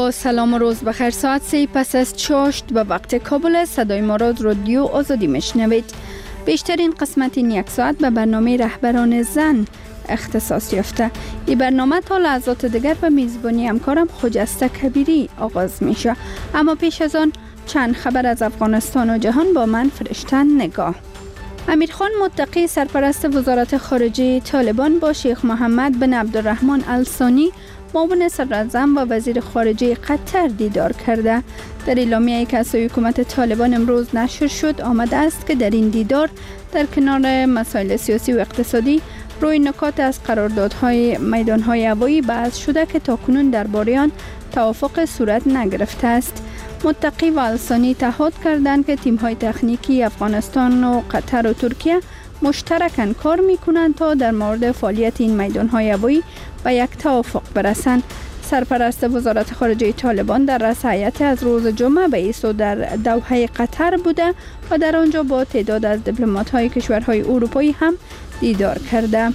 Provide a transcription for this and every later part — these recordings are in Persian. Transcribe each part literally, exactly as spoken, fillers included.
با سلام و روز بخیر. ساعت سه پس از چاشت به وقت کابل صدای ما را رادیو آزادی میشنوید. بیشترین قسمت این یک ساعت به برنامه رهبران زن اختصاص یافته. این برنامه تا لحظات دیگر به میزبانی همکارم خجسته کبیری آغاز میشه. اما پیش از آن چند خبر از افغانستان و جهان با من فرشتن نگاه. امیرخان متقی سرپرست وزارت خارجه طالبان با شیخ محمد بن عبدالرحمن الثانی معاون صدراعظم و وزیر خارجه قطر دیدار کرده. در اعلامیه‌ای که از حکومت طالبان امروز نشر شد آمده است که در این دیدار در کنار مسائل سیاسی و اقتصادی روی نکات از قراردادهای میدانهای هوایی بحث شده که تاکنون درباره آن توافق صورت نگرفته است. متقی و الثانی تعهد کردند که تیم‌های تکنیکی افغانستان و قطر و ترکیه مشترکاً کار می‌کنند تا در مورد فعالیت این میدانهای هوایی به یک توافق برسند. سرپرست وزارت خارجه طالبان در رأس هیئت از روز جمعه به ایسو در دوحه قطر بوده و در آنجا با تعداد از دیپلمات‌های کشورهای اروپایی هم دیدار کرده.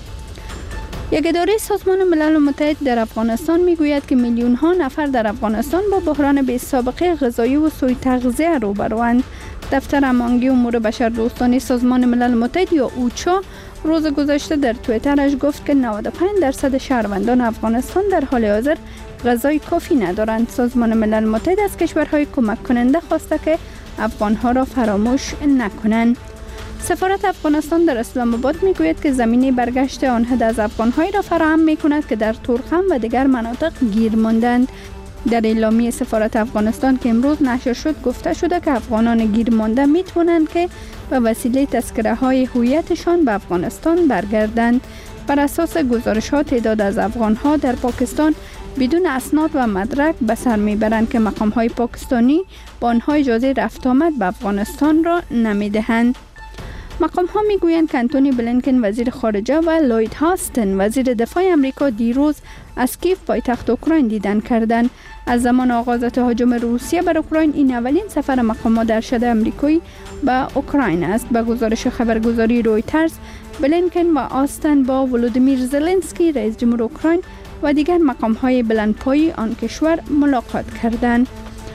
یک اداره سازمان ملل متحد در افغانستان میگوید که میلیون ها نفر در افغانستان با بحران بی سابقه غذایی و سوء تغذیه روبروند. دفتر امانگی امور بشردوستانه سازمان ملل متحد یا اوچا روز گذشته در توییترش گفت که نود و پنج درصد شهروندان افغانستان در حال حاضر غذای کافی ندارند. سازمان ملل متحد از کشورهای کمک کننده خواسته که افغانها را فراموش نکنند. سفارت افغانستان در اسلام آباد میگوید که زمینه برگشت آن عده از افغان‌هایی را فراهم می‌کند که در تورخم و دیگر مناطق گیر ماندند. در اعلامیه سفارت افغانستان که امروز نشر شد گفته شده که افغانان گیر مانده می‌توانند که به وسیله تذکره‌های هویتشان به افغانستان برگردند. بر اساس گزارش‌ها تعداد از افغان‌ها در پاکستان بدون اسناد و مدرک به سر میبرند که مقام‌های پاکستانی با آنها اجازه رفت آمد به افغانستان را نمی‌دهند. مقام ها می گویند که انتونی بلینکن وزیر خارجه و لوید هاستن وزیر دفاع امریکا دیروز از کیف پایتخت اوکراین دیدن کردند. از زمان آغاز تهاجم روسیه بر اوکراین این اولین سفر مقام ها در شده امریکایی به اوکراین است. به گزارش خبرگزاری رویترز بلینکن و آستن با ولودیمیر زلنسکی رئیس جمهور اوکراین و دیگر مقام های بلندپایه آن کشور ملاقات کردند.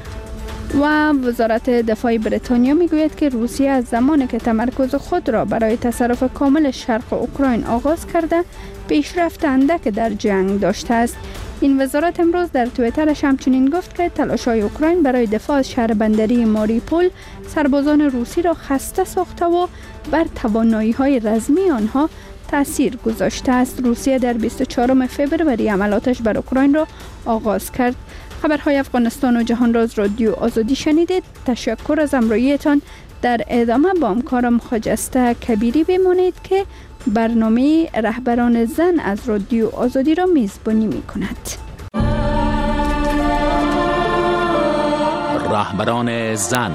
و وزارت دفاع بریتانیا میگوید که روسیه از زمانی که تمرکز خود را برای تصرف کامل شرق اوکراین آغاز کرده پیشرفت اندک در جنگ داشته است. این وزارت امروز در توییترش همچنین گفت که تلاش‌های اوکراین برای دفاع از شهر بندری ماریپول سربازان روسی را خسته ساخته و بر توانایی‌های رزمی آنها تاثیر گذاشته است. روسیه در بیست و چهارم فوریه حملاتش بر اوکراین را آغاز کرد. خبرهای افغانستان و جهان را از رادیو آزادی شنیدید. تشکر از همراهیتان. در ادامه با همکارم خجسته کبیری بمانید که برنامه رهبران زن از رادیو آزادی را میزبانی می کند. رهبران زن.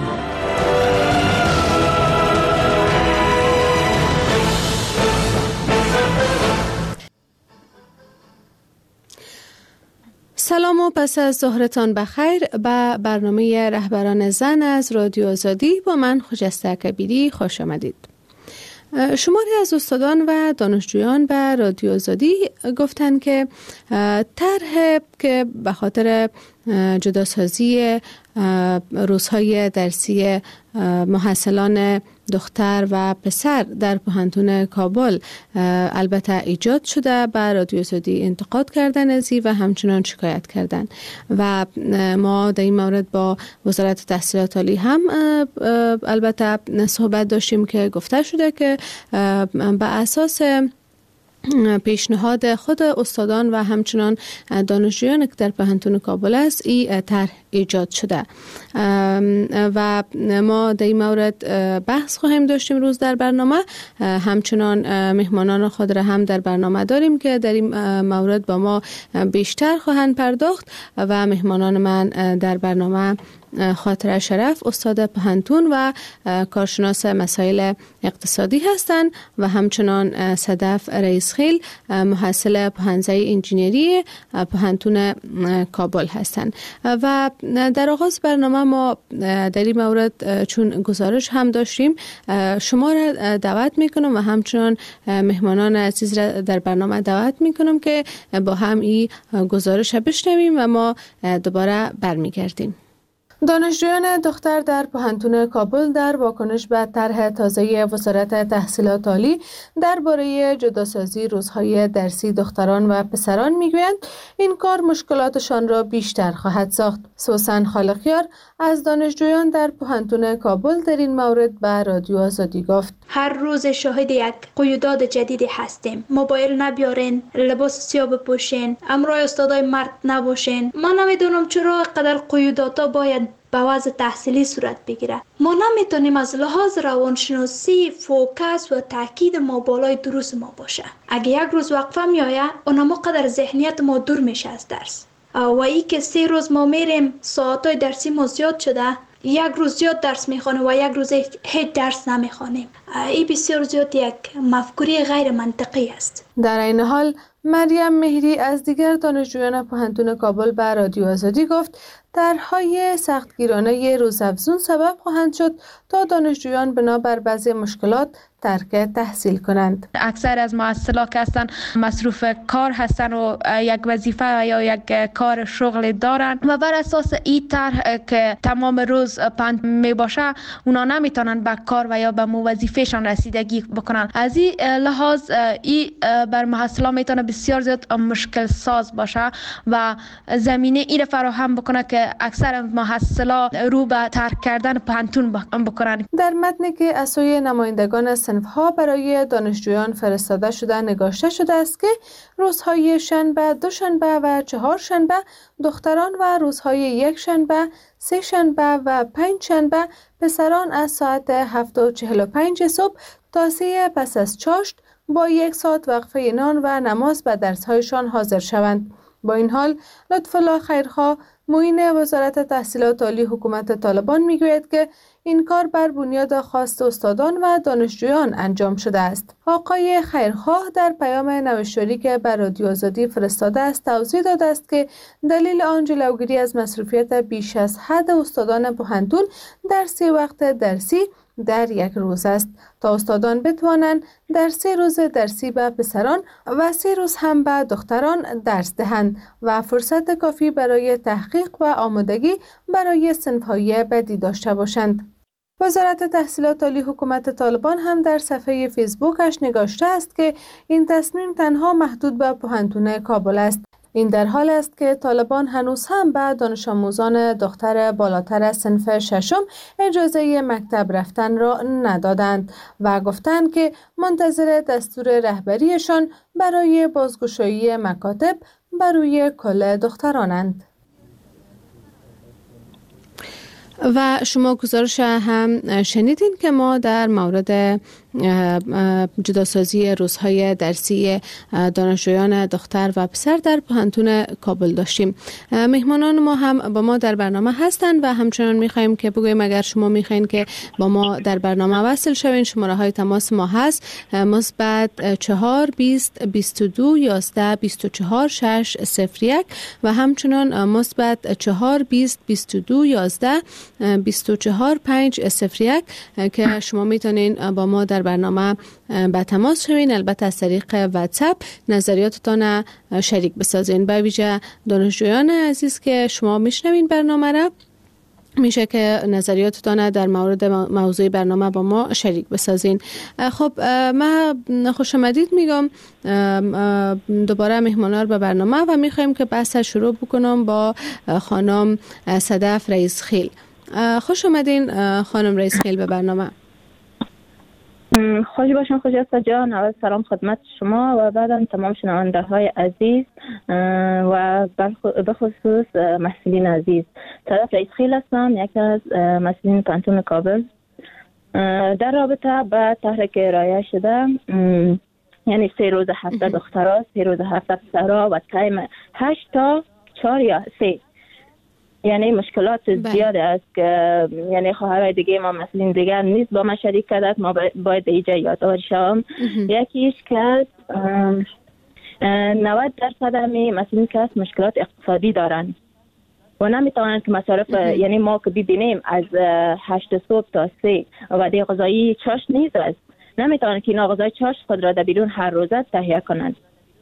سلام و پس از ظهرتان بخیر به برنامه رهبران زن از رادیو آزادی با من خجسته کبیری خوش آمدید. شماری از استادان و دانشجویان به رادیو آزادی گفتند که طرح که به خاطر جداسازی روزهای درسی محصلان دختر و پسر در پوهنتون کابل البته ایجاد شده به رادیو آزادی انتقاد کردن ازی و همچنان شکایت کردن و ما در این مورد با وزارت تحصیلات عالی هم البته صحبت داشتیم که گفته شده که به اساس پیشنهاد خود استادان و همچنان دانشجویان که در پوهنتون کابل است این طرح ایجاد شده و ما در این مورد بحث خواهیم داشتیم روز در برنامه. همچنان مهمانان خود را هم در برنامه داریم که در این مورد با ما بیشتر خواهند پرداخت و مهمانان من در برنامه خاطر شرف استاد پهنتون و کارشناس مسائل اقتصادی هستند و همچنان صدف رئیسخیل محصل پهنزه انجینری پهنتون کابل هستند. و در آغاز برنامه ما در این مورد چون گزارش هم داشتیم شما را دعوت میکنم و همچنان مهمانان عزیز را در برنامه دعوت میکنم که با هم این گزارش بشنویم و ما دوباره برمیگردیم. دانشجویان دختر در پهنتون کابل در واکنش به طرح تازه وزارت تحصیلات عالی درباره جداسازی روزهای درسی دختران و پسران میگویند این کار مشکلاتشان را بیشتر خواهد ساخت. سوسن خالقیار از دانشجویان در پهنتون کابل در این مورد به رادیو آزادی گفت: هر روز شاهد یک قیودات جدیدی هستیم. موبایل نبیارین، لباس سیاه بپوشین، همراه استادای مرد نباشین. ما نمیدونم چرا قدر قیوداتا باید به وضع تحصیلی صورت بگیره. ما نمیتونیم از لحاظ روانشناسی فوکس و تاکید ما بالای دروس ما باشه. اگه یک روز وقفه میآید اونم قدر ذهنیت ما دور میشه از درس. و ای که سه روز ما میریم ساعتای درسی ما زیاد شده، یک روز زیاد درس میخوانیم و یک روز هیچ درس نمیخوانیم. این بسیار زیاد یک مفکوری غیر منطقی است. در این حال مریم مهری از دیگر دانشجویان پهنتون کابل به رادیو آزادی گفت طرح‌های سختگیرانه روزافزون سبب خواهند شد تا دانشجویان بنابر بعضی مشکلات ترک تحصیل کنند. اکثر از محصلا که هستن مصروف کار هستن و یک وظیفه یا یک کار شغل دارن و بر اساس این طرح که تمام روز پند می باشه اونا نمیتونن به کار و یا به وظیفهشان رسیدگی بکنن. از این لحاظ این بر محصلا میتونه بسیار زیاد مشکل ساز باشه و زمینه این فراهم بکنه که اکثر محصلا رو به ترک کردن پهنتون بکنن. در متنی که از سوی نمایندگان صنف‌ها برای دانشجویان فرستاده شده نگاشته شده است که روزهای شنبه، دوشنبه و چهارشنبه دختران و روزهای یک شنبه، سه شنبه و پنج شنبه پسران از ساعت هفت و چهل و پنج صبح تا سه پس از چاشت با یک ساعت وقفه نان و نماز به درس‌هایشان حاضر شوند. با این حال لطف‌الله خیرخواه معین وزارت تحصیلات عالی حکومت طالبان میگوید که این کار بر بنیاد خواست استادان و دانشجویان انجام شده است. آقای خیرخواه در پیام نوشتاری که بر رادیو آزادی فرستاده است توضیح داده است که دلیل آن جلوگیری از مصروفیت بیش از حد استادان پهنتون در سه وقت درسی در یک روز است تا استادان بتوانند در سه روز درسی به پسران و سه روز هم به دختران درس دهند و فرصت کافی برای تحقیق و آمادگی برای صنف‌های بعدی داشته باشند. وزارت تحصیلات عالی حکومت طالبان هم در صفحه فیسبوکش نگاشته است که این تصمیم تنها محدود به پهنتون کابل است. این در حال است که طالبان هنوز هم به دانش آموزان دختر بالاتر از صنف ششم اجازه مکتب رفتن را ندادند و گفتند که منتظر دستور رهبریشان برای بازگشایی مکاتب بر روی کل دخترانند. و شما گزارش هم شنیدین که ما در مورد جداسازی روزهای درسی دانشجویان دختر و پسر در پهنتون کابل داشتیم. مهمانان ما هم با ما در برنامه هستند و همچنان می‌خوایم که بگویم اگر شما می‌خواین که با ما در برنامه وصل شوین شماره های تماس ما هست مثبت چهار بیست بیست و دو یازده بیست و چهار شش صفر یک و همچنان مثبت چهار بیست بیست و دو یازده بیست و چهار پنج صفر یک که شما میتونین با ما در برنامه به تماس شوین. البته از طریق واتساپ نظریاتتان شریک بسازین. به ویژه دانشجویان عزیز که شما میشنوین برنامه را میشه که نظریاتتان در مورد موضوع برنامه با ما شریک بسازین. خب من خوش آمدید میگم دوباره مهمانان به برنامه و میخوایم که بحث شروع بکنم با خانم صدف رئیسخیل. خوش آمدین خانم رئیسخیل به برنامه. خوش باشین خجسته جان. اول سلام خدمت شما و بعدم تمام شنونده های عزیز و به خصوص محصلین عزیز. صدف رئیسخیل هستم، یکی از محصلین پهنتون کابل. در رابطه با طرحی که ارائه شده، یعنی سه روز هفته دخترها، سه روز هفته پسرها و تایم هشت تا چهار یا سه. یعنی مشکلات زیاد است که یعنی خواهرای دیگه ما مسئولین دیگر نیست با ما شریک کردند. ما باید اینجا یادآور شوم. یکیش که نود درصد می مسئولین که مشکلات اقتصادی دارن و نمیتوانند که مصارف یعنی ما که ببینیم از هشت صبح تا سه وعده غذایی چاش نیست است، نمیتوانند که اینا غذای چاش خود را در بیرون هر روزه تهیه کنند.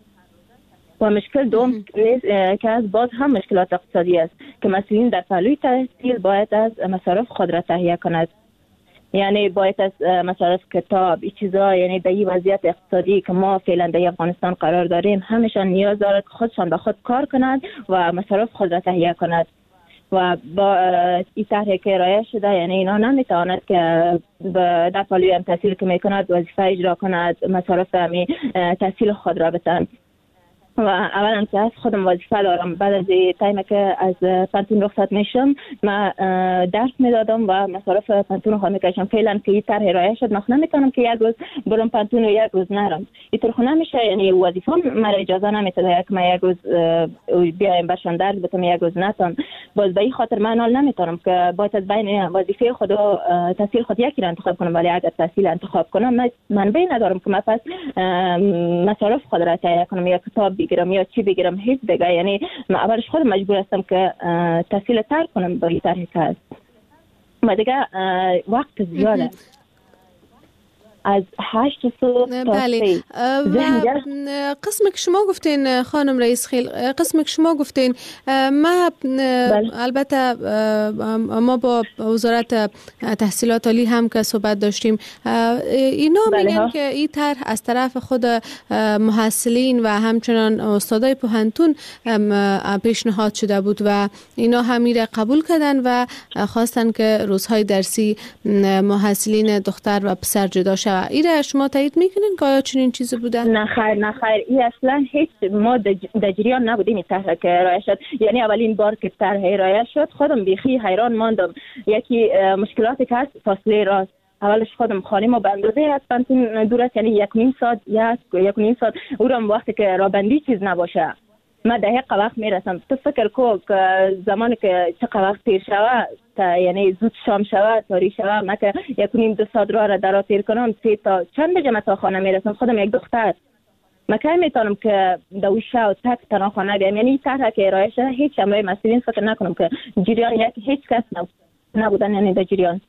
و مشکل دوم که از باز هم مشکلات اقتصادی است که مسئولین در پهلوی تحصیل باید از مصارف خود را تهیه کند. یعنی باید از مصارف کتاب این چیزا، یعنی در این وضعیت اقتصادی که ما فعلا در افغانستان قرار داریم همشان نیاز دارد که خودشان به خود کار کنند و مصارف خود را تهیه کند. و با این طرحی که ارائه شده یعنی اینا نمیتواند که در پهلوی هم تحصیل که میکند وظیفه اجرا کند، مصارف همی تحصیل خود را بتن. و اولا که از خودم وظیفه دارم، بعد از تایمی که از پانتون رخصت میشم ما درس میدادم و مصارف پانتون رو میکشم. فعلا که این طرح ارائه شد من نمیتونم که یک روز برم پانتون و یک روز نرم. اینطور خو نمیشه، یعنی وظیفه مرا اجازه نمیده که من یک روز بیایم برشان درس بدم یک روز نتم. باز به این خاطر من حال نمیتونم که باید از بین وظیفه خود و تحصیل خود یکی را انتخاب کنم، ولی اگر تحصیل انتخاب کنم منبع ندارم که من پس مصارف خود را تهیه کنم یا کتاب بگیرم یا چی بگیرم، هیچ دیگه. یعنی من اولش خود مجبور هستم که تحصیل تر کنم با این طرح کار و دیگه وقت زیاده از هشت صبح تا بله. سی. و قسم که شما گفتین خانم رئیس خیل، قسم که شما گفتین ما بله. البته ما با وزارت تحصیلات عالی هم که صحبت داشتیم، اینا بله میگن ها. که این طرح از طرف خود محصلین و همچنان استادای پوهنتون پیشنهاد شده بود و اینا هم میره قبول کردن و خواستن که روزهای درسی محصلین دختر و پسر جدا شد. ایره شما تایید میکنین که آیا چنین چیزی بوده؟ نه خیر نه خیر، این اصلا هیچ ما در جریان نبودیم این طرح که ارائه شد. یعنی اولین بار که طرح ارائه شد خودم بیخی حیران ماندم. یکی مشکلاتی که هست فاصله راست. اولش خودم خانه ما به اندازه از پانتون دور است، یعنی یک نیم ساعت یا یک نیم ساعت اونم وقتی که رابندی چیز نباشه ما دقیق وقت میرسم. تو فکر کو که زمانی که چقدر وقت تیر شود تا یعنی زود شام شود تاری شود ما که یک نیم دو ساعت راه را در تیر کنم سه تا چند بجه ما تا خانه میرسم. خودم یک دختر ما که میتونم که دویشه و تک تنها خانه بیام. یعنی طرح که ارائه شده هیچ امروی مسئولین فکر نکنم که جریان یک هیچ کس نبودن یعنی در جریان.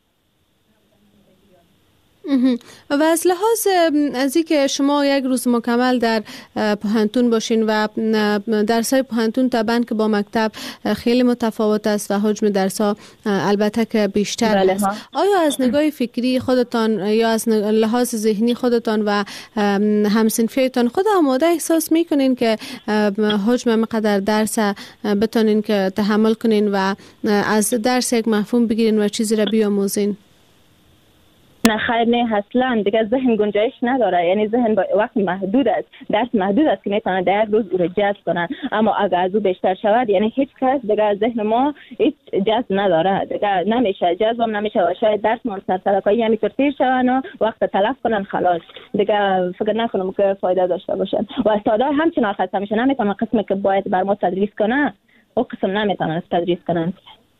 و از لحاظ از اینکه شما یک روز مکمل در پوهنتون باشین و درسای پوهنتون طبعا که با مکتب خیلی متفاوت است و حجم درس‌ها البته که بیشتر بله است، آیا از نگاه فکری خودتان یا از لحاظ ذهنی خودتان و همسنفیتان خود آماده احساس میکنین که حجم مقدار درس بتونین که تحمل کنین و از درس یک مفهوم بگیرین و چیزی را بیاموزین؟ نه خیر نه اصلا دیگه ذهن گنجایش نداره. یعنی ذهن وقت محدود است، درس محدود است که میتونه در یک روز او رو جذب کنن. اما اگر از او بیشتر شود یعنی هیچ کس دیگه ذهن ما هیچ جذب نداره، دیگه نمیشه جذب نمیشه و شاید درس ما سرسرکایی همینطور تیر شون و وقت تلف کنن خلاص دیگه فکر نکنم که فایده داشته باشن. و استادا همچنان خسته میشن، نمیتونن قسمی که باید بر ما تدریس کنه او قسم نمیتونن تدریس کنن.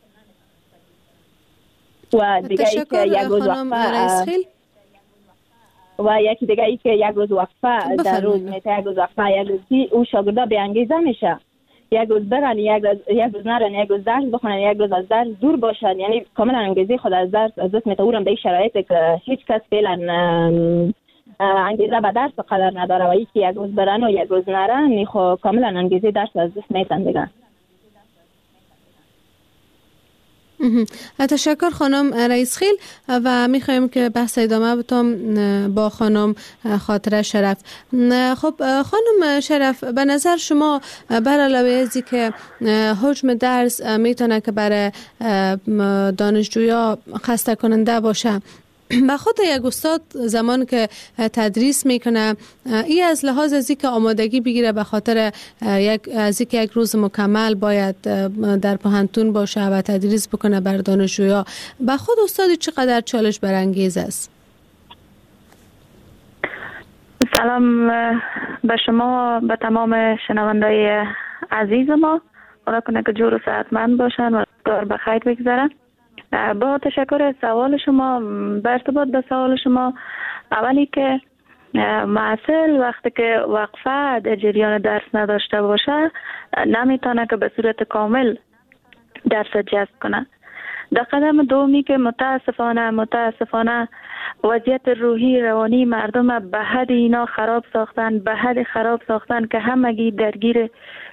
و دیگه ای که یک روز وقفه و یکی دیگه ای که یک روز وقفه در روز میته یک روز وقفه یک روزی او شاگردا به انگیزه میشه. یک روز برن یک روز یک روز نرن، یک روز درس بخونن، یک روز از درس دور باشن. یعنی کاملا انگیزه خود از درس از دست میتورم به شرایطی که هیچ کس فعلا انگیزه به درس قدر نداره و یکی یک روز برن و یک روز نرن خو کاملا انگیزه درس از دست میتن دیگه. تشکر خانم رئیس خیل و میخوایم که بحث ادامه بتم با خانم خاطره شرف. خب خانم شرف به نظر شما بر علاوه ازی که حجم درس میتونه که برای دانشجویا خسته کننده باشه، به خود یک استاد زمان که تدریس میکنه ای از لحاظ از اینکه آمادگی بگیره به خاطر یک از اینکه یک روز مکمل باید در پوهنتون باشه و تدریس بکنه بر دانشجویا، به خود استاد چقدر چالش برانگیز است؟ سلام به شما، به تمام شنوندای عزیز ما. خدا کنه که جور و صحتمند باشن و روزگار بخیر بگذره. با تشکر از سوال شما. به ارتباط به سوال شما، اولی که محصل وقتی که وقفه در جریان درس نداشته باشه نمیتونه که به صورت کامل درس جذب کنه. در قدم دومی که متاسفانه متاسفانه وضعیت روحی روانی مردم به حد اینا خراب ساختن، به حد خراب ساختن که همگی درگیر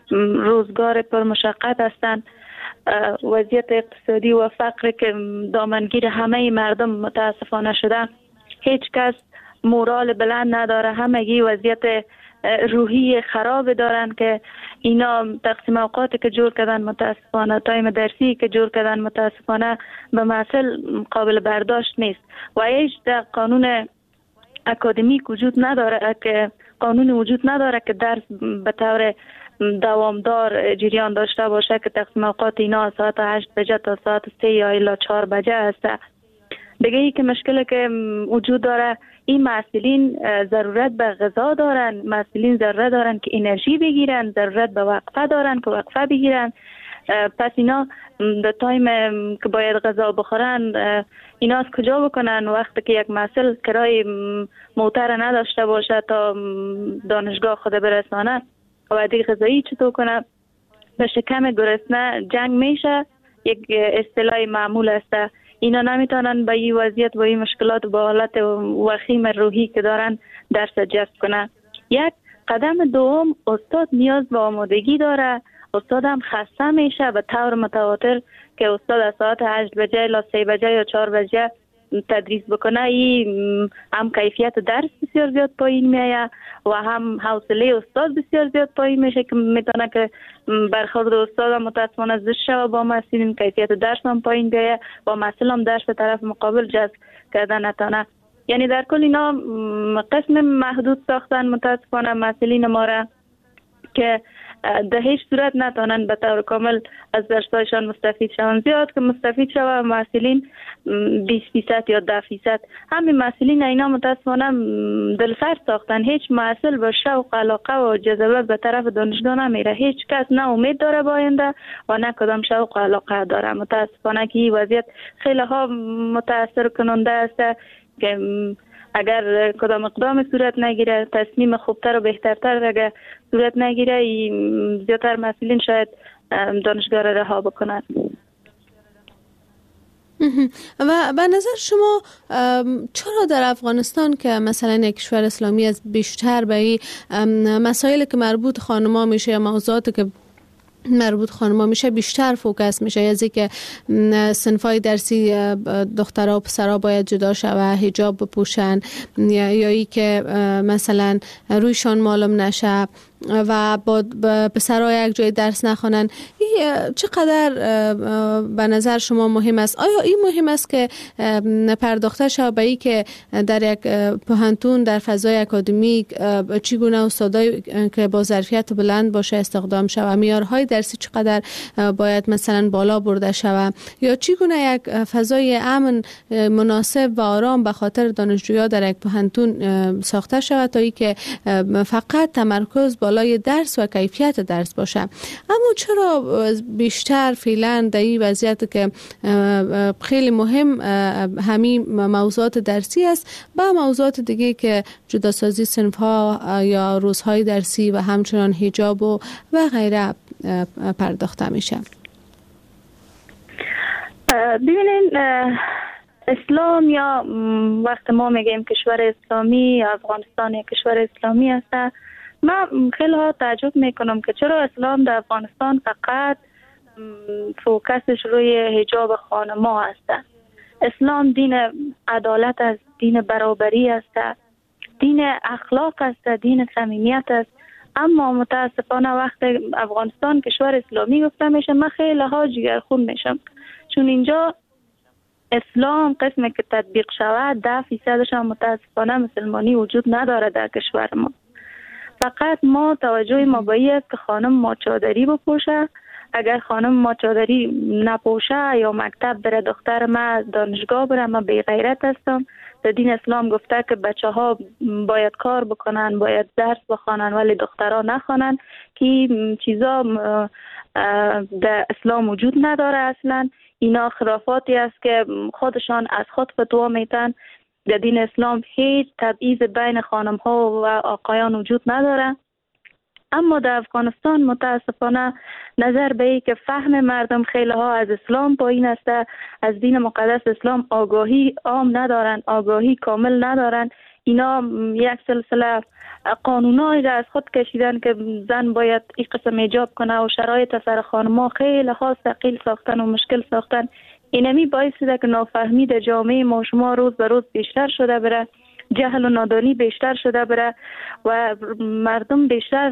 روزگار پر مشقت هستند. وضعیت اقتصادی و فقر که دامنگیر همه مردم متاسفانه شده، هیچ کس مورال بلند نداره، همگی وضعیت روحی خراب دارن که اینا تقسیم اوقاتی که جور کردن متاسفانه، تایم درسی که جور کردن متاسفانه به محصل قابل برداشت نیست و هیچ قانون اکادمیک وجود نداره که قانون وجود نداره که درس به طور دوامدار جریان داشته باشه که تقسیم اوقات اینا ساعت هشت بجه تا ساعت سه یا الا چهار بجه هسته. دیگه ای که مشکلی که وجود داره، این محصلین ضرورت به غذا دارن، محصلین ضرورت دارن که انرژی بگیرن، ضرورت به وقفه دارن که وقفه بگیرن. پس اینا در تایم که باید غذا بخورن اینا از کجا بکنن وقتی که یک محصل کرای موتر نداشته باشه تا دانشگاه خود برسانه و دیگه غذایی چطور کنه؟ به شکم گرسنه جنگ میشه، یک اصطلاح معمول است. اینا نمیتونن با این وضعیت با این مشکلات با حالت وخیم روحی که دارن درس جذب کنه. یک قدم دوم، استاد نیاز به آمادگی داره. استاد هم خسته میشه به طور متواتر که استاد از ساعت هشت بجه الا سه بجه یا چهار بجه تدریس بکنه، این هم کیفیت درس بسیار زیاد پایین میایه و هم حوصله استاد بسیار زیاد پایین میشه که میتونه که برخورد استاد هم متاسفانه زشت شوه با محصلین، کیفیت درس هم پایین بیایه و محصل هم درس به طرف مقابل جذب کردن نتونه. یعنی در کل اینا قسم محدود ساختن متاسفانه محصلین ما را که در هیچ صورت نتونن به طور کامل از درسایشان مستفید شوند. زیاد که مستفید شوند محصلین بیست فیصد یا ده فیصد. همین محصلین اینا متاسفانه دلسرد ساختن. هیچ محصل با شوق علاقه و جذبه به طرف دانشگاه نمیره. هیچ کس نه امید داره با آینده و نه کدام شوق و علاقه داره. متاسفانه که این وضعیت خیلی ها متاثر کننده است که اگر کدام اقدام صورت نگیره، تصمیم خوبتر و بهترتر اگر صورت نگیره، زیادتر مسئولین شاید دانشگاه را رها بکنند. و به نظر شما چرا در افغانستان که مثلا یک کشور اسلامی از بیشتر به این مسائلی که مربوط خانم‌ها میشه یا موضوعاتی که مربوط خانم‌ها میشه بیشتر فوکس میشه، از اینکه صنفای درسی دخترها و پسرها باید جدا شوه، حجاب بپوشن یا یا که مثلا رویشان معلوم نشه و با پسرها یک جای درس نخوانن، این چقدر به نظر شما مهم است؟ آیا این مهم است که پرداخته شود به این که در یک پوهنتون در فضای اکادمیک چگونه استادایی که با ظرفیت بلند باشه استخدام شود، معیارهای درسی چقدر باید مثلا بالا برده شود، یا چگونه یک فضای امن مناسب و آرام به خاطر دانشجویان در یک پوهنتون ساخته شود تا اینکه فقط تمرکز بالای درس و کیفیت درس باشه؟ اما چرا بیشتر فعلا در این وضعیت که خیلی مهم همین موضوعات درسی است با موضوعات دیگه که جداسازی صنف‌ها یا روزهای درسی و همچنان حجاب و و غیره پرداخته میشه؟ ببینید، اسلام یا وقت ما میگیم کشور اسلامی، افغانستان یک کشور اسلامی است، من خیلی ها تعجب میکنم که چرا اسلام در افغانستان فقط فوکسش روی حجاب خانم‌ها است. اسلام دین عدالت است، دین برابری است، دین اخلاق است، دین صمیمیت است. اما متاسفانه وقت افغانستان کشور اسلامی گفته میشه من خیلی ها جگرخون میشم، چون اینجا اسلام قسمی که تطبیق شود ده فیصدش هم متاسفانه مسلمانی وجود نداره در کشور ما. فقط ما توجه ما به این است که خانم ماچادری بپوشه. اگر خانم ماچادری نپوشه یا مکتب بره، دختر ما دانشگاه بره، ما بی غیرت هستم. در دین اسلام گفته که بچه ها باید کار بکنن، باید درس بخوانن ولی دخترها نخوانن، که چیزا در اسلام وجود نداره. اصلا اینا خرافاتی است که خودشان از خود فتوا میتن. در دین اسلام هیچ تبعیض بین خانم ها و آقایان وجود نداره. اما در افغانستان متاسفانه نظر به ای که فهم مردم خیلی ها از اسلام پایین است، از دین مقدس اسلام آگاهی عام ندارن، آگاهی کامل ندارن. اینا یک سلسله قانونایی را از خود کشیدن که زن باید این قسم حجاب کنه و شرایط سر خانم‌ها خیلی ها ثقیل ساختن و مشکل ساختن. اینمی باعث شده که نافهمی در جامعه ما شما روز به روز بیشتر شده بره، جهل و نادانی بیشتر شده بره و مردم بیشتر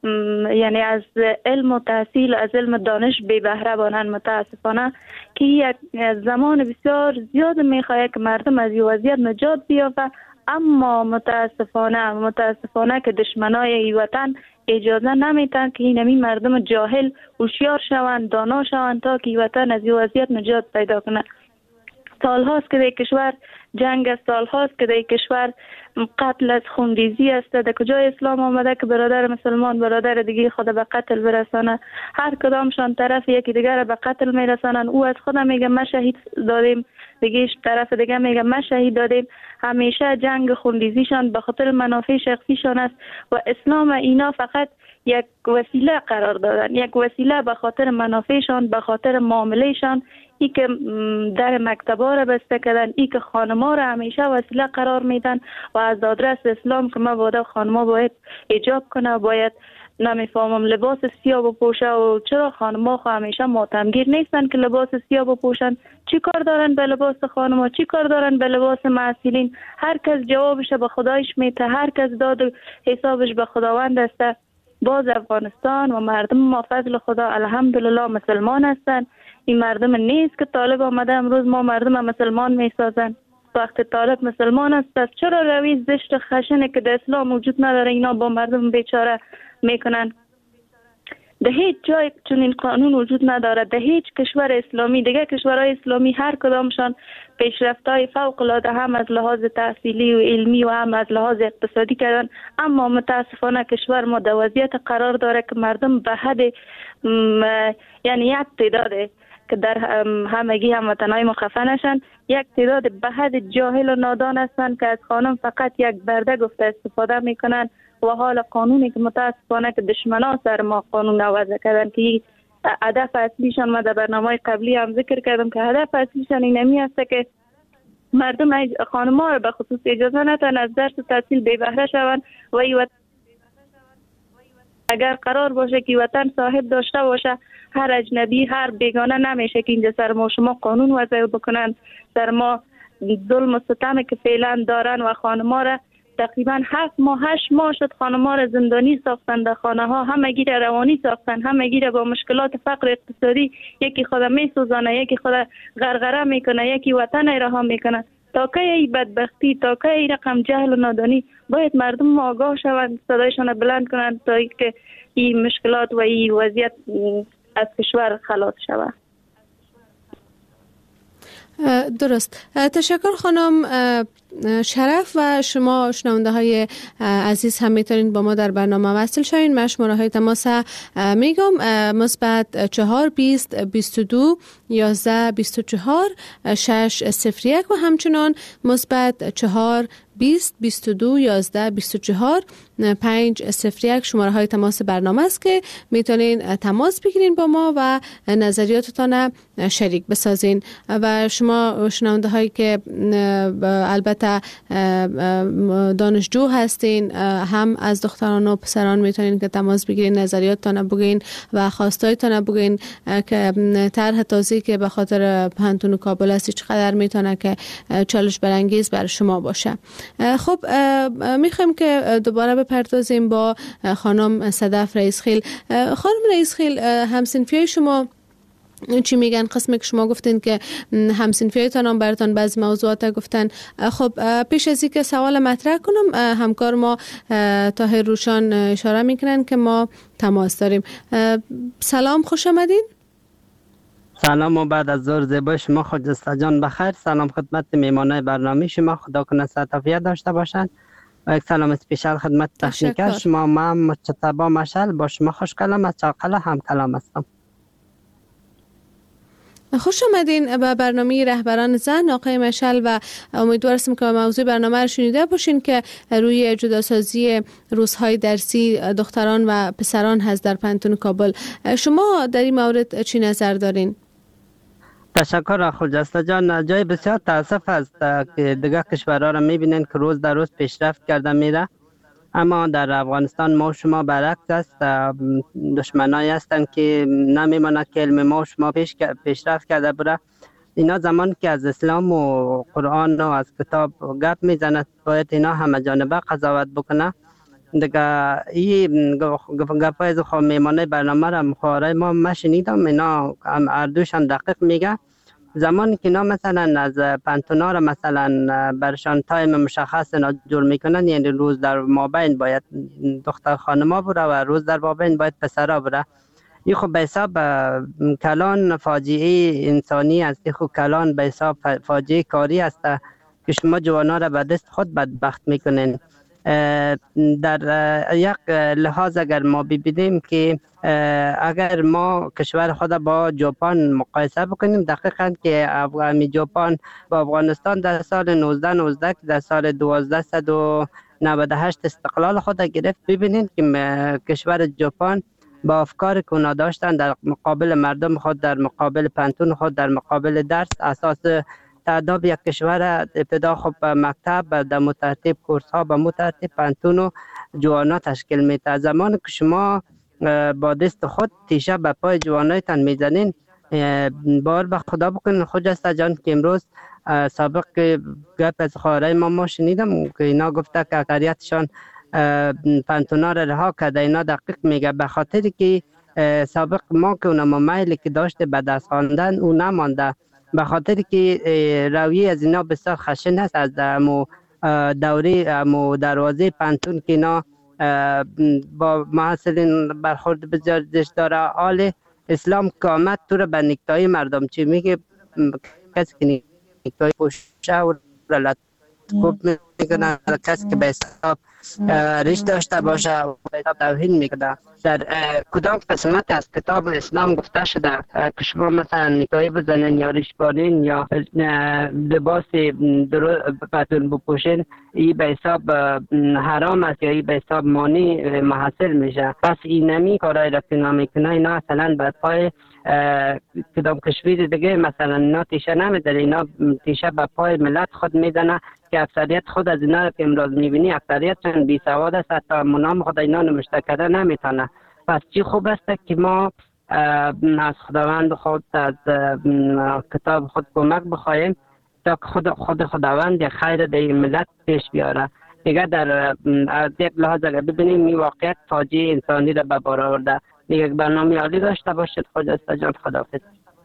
یعنی از علم و تحصیل، از علم دانش بی بهره بانن. متاسفانه که یک زمان بسیار زیاد میخواد که مردم از این وضعیت نجات بیافته، اما متاسفانه متاسفانه که دشمنای این وطن اجازه نمیتن که اینمی مردم جاهل هوشیار شوند، دانا شوند تا که این وطن از این وضعیت نجات پیدا کنه. سال هاست که در کشور جنگ است، سال هاست که در کشور قتل از خونریزی است. در کجای اسلام آمده که برادر مسلمان برادر دیگه خود به قتل برسانه؟ هر کدامشان طرف یکی دیگر به قتل میرسانن. او از خودم میگه ما شهید دادیم، دیگه طرف دیگه میگه ما شهید دادیم. همیشه جنگ خونریزیشان به خاطر منافع شخصیشان است و اسلام اینا فقط یک وسیله قرار دادن، یک وسیله به خاطر منافعشان، به خاطر معاملهشان. ای که در مکتبا را بسته کردن، ای که خانما را همیشه وسیله قرار میدن و از آدرس اسلام که ما باید خانما باید حجاب کنه، باید نمیفهمم لباس سیاه بپوشه و چرا خانما خو همیشه ماتمگیر نیستن که لباس سیاه بپوشن؟ چی کار دارن به لباس خانما؟ چی کار دارن به لباس معصیلین؟ هر کس جوابش به خدایش میته، هر کس داد حسابش به خداوند است. باز افغانستان و مردم ما فضل خدا الحمدلله مسلمان هستند. این مردم نیست که طالب آمده امروز ما مردم مسلمان میسازن. وقت طالب مسلمان است، پس چرا روی زشت خشنه که در اسلام وجود نداره اینا با مردم بیچاره میکنن؟ در هیچ جای چون این قانون وجود نداره. در هیچ کشور اسلامی، دیگه کشورهای اسلامی هر کدامشان پیشرفت‌های فوق العاده هم از لحاظ تحصیلی و علمی و هم از لحاظ اقتصادی کردن، اما متاسفانه کشور ما در وضعیت قرار داره که مردم به حد یعنی یک تعداد که در همگی هموطنای ما خفه نشن، یک تعداد به حد جاهل و نادان هستند که از خانم فقط یک برده گفته استفاده میکنن و حال قانونی که متاسفانه که دشمنا سر ما قانون وضع کردن که هدف اصلیشان، ما در برنامه قبلی هم ذکر کردم که هدف اصلیشان اینمی است که مردم خانم‌ها را به خصوص اجازه ندن از درس و تحصیل بی بهره شوند و ای اگر قرار باشه که وطن صاحب داشته باشه، هر اجنبی هر بیگانه نمیشه که اینجا سر ما شما قانون وضع بکنن، سر ما ظلم و ستم که فعلا دارن و خانم‌ها را تقریبا هفت ماه هشت ماه شد خانم‌ها را زندانی ساختن، در خانه ها همگی را روانی ساختن، همگی را با مشکلات فقر اقتصادی، یکی خود میسوزانه، یکی خود غرغره میکنه، یکی وطن رها میکنه. تا که این بدبختی، تا که این رقم جهل و نادانی، باید مردم آگاه شوند، صدایشان بلند کنند تا که این مشکلات و این وضعیت از کشور خلاص شود. درست. تشکر خانم شرف و شما شنونده های عزیز هم میتونید با ما در برنامه وصل شوین. من شماره های تماس میگم: مثبت چهار بیست بیست و دو یازده بیست و چهار شش صفر یک و همچنان مثبت چهار بیست بیست و دو یازده بیست و چهار پنج صفر یک شماره های تماس برنامه است که میتونین تماس بگیرین با ما و نظریاتتان شریک بسازین. و شما شنونده هایی که البته دانشجو هستین، هم از دختران و پسران میتونین که تماس بگیرین، نظریاتتان بگین و خواستایتان بگین که طرح تازه‌ای که به خاطر پانتون کابل است چقدر میتونه که چالش برانگیز بر شما باشه. خب میخوایم که دوباره بپردازیم با خانم صدف رئیسخیل. خانم رئیسخیل، همسنفیای شما چی میگن؟ قسمی که شما گفتین که همسنفیایتان هم براتون بعضی موضوعات گفتن. خب پیش از اینکه سوال مطرح کنم، همکار ما طاهر روشان اشاره میکنن که ما تماس داریم. سلام، خوش آمدین. سلام و بعد از ظهر زیبای شما خجسته جان بخیر. سلام خدمت میمانای برنامه شما، خدا کنه صحت عافیت داشته باشند و یک سلام اسپیشال خدمت تکنیکر شما. من مجتبی مشعل با شما خوش کلام از چاقلا هم کلام هستم. خوش آمدین به برنامه رهبران زن آقای مشعل و امیدوار هستم که موضوع برنامه رو شنیده باشین که روی جداسازی روزهای درسی دختران و پسران هست در پانتون کابل. شما در این مورد چی نظر دارین؟ تشکر خجسته جان. جای بسیار تاسف است که دیگه کشورها را میبینین که روز در روز پیشرفت کرده میره، اما در افغانستان ما شما برعکس است. دشمنایی هستند که نمیماند که علم ما شما پیش پیشرفت کرده بره. اینا زمان که از اسلام و قرآن و از کتاب گپ میزند باید اینا همه جانبه قضاوت بکنه. دیگه این گپای از خود میمانه برنامه را مخواره ما مشنیدم، اینا هم اردوشان دقیق میگه. زمانی که اینا مثلا از پانتونا را مثلا برشان تایم مشخص اینا جور میکنن، یعنی روز در مابین باید دختر خانما بره و روز در مابین باید پسرا بره. این خب به حساب کلان فاجعه انسانی است، این خب کلان به حساب فاجعه کاری است که شما جوانا را به دست خود بدبخت میکنین. در یک لحاظ اگر ما ببینیم که اگر ما کشور خود با ژاپن مقایسه بکنیم، دقیقاً که افغانی ژاپن با افغانستان در سال نوزده نوزده در سال دوازده و نود و هشت استقلال خود گرفت، ببینید که کشور ژاپن با افکار که اونا داشتن در مقابل مردم خود، در مقابل پانتون خود، در مقابل درس، اساس تعداد یک کشور ابتدا خب مکتب در مترتیب کورس ها به مترتیب پانتون و جوانا تشکیل میده. زمان که شما با دست خود تیشه به پای جوانایتان میزنین، بار به خدا بکنین خجسته جان که امروز سابق گپ از خواهرای ما ما شنیدم که اینا گفته که اکثریتشان پانتونا را رها کرده. اینا دقیق میگه، به خاطر که سابق ما که اونم میلی که داشته به دست خواندن او نمانده، به خاطر که رویه از اینا بسیار خشن است. از امو دوره امو دروازه پانتون که اینا با محصلین برخورد بسیار زشت داره. آل اسلام که آمد تو رو به نکتای مردم چی میگه، کسی که نکتای پوشه و رلت کوب میکنه، کسی که به حساب ریش داشته باشه و به حساب توهین میکنه. در کدام قسمت از کتاب اسلام گفته شده که شما مثلا نکاحی بزنین یا ریش بارین یا لباس پتون بپوشین، این به حساب حرام است یا این به حساب مانع محصل میشه؟ پس این نمی کارهای را که نمیکنه اینا اصلا به پای کدام کشور دیگه مثلا اینا تیشه نمیداره، اینا تیشه به پای ملت خود میدنه که اکثریت خود از اینا که امروز میبینی اکثریت چند بی سواد است، حتی منام خود اینا نمشته کرده نمیتونه. پس چی خوب است که ما از خداوند خود، از کتاب خود کمک بخواهیم تا خود خود خداوند خیر در ملت پیش بیاره. دیگه در از یک لحاظ اگر ببینیم این واقعیت فاجعه انسانی را به بار آورده. دیگه برنامه عالی داشته باشید. خجسته جان، خداحافظ.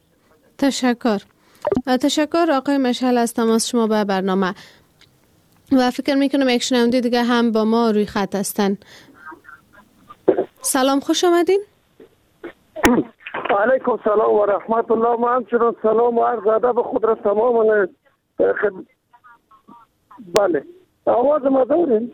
تشکر. تشکر آقای مشعل از تماس شما به برنامه و فکر میکنم یک شنونده دیگه هم با ما روی خط هستن. سلام، خوش آمدین. علیکم سلام و رحمت الله. ما همچنان سلام و عرض ادب خود را تماما خد... بله آواز ما داریم؟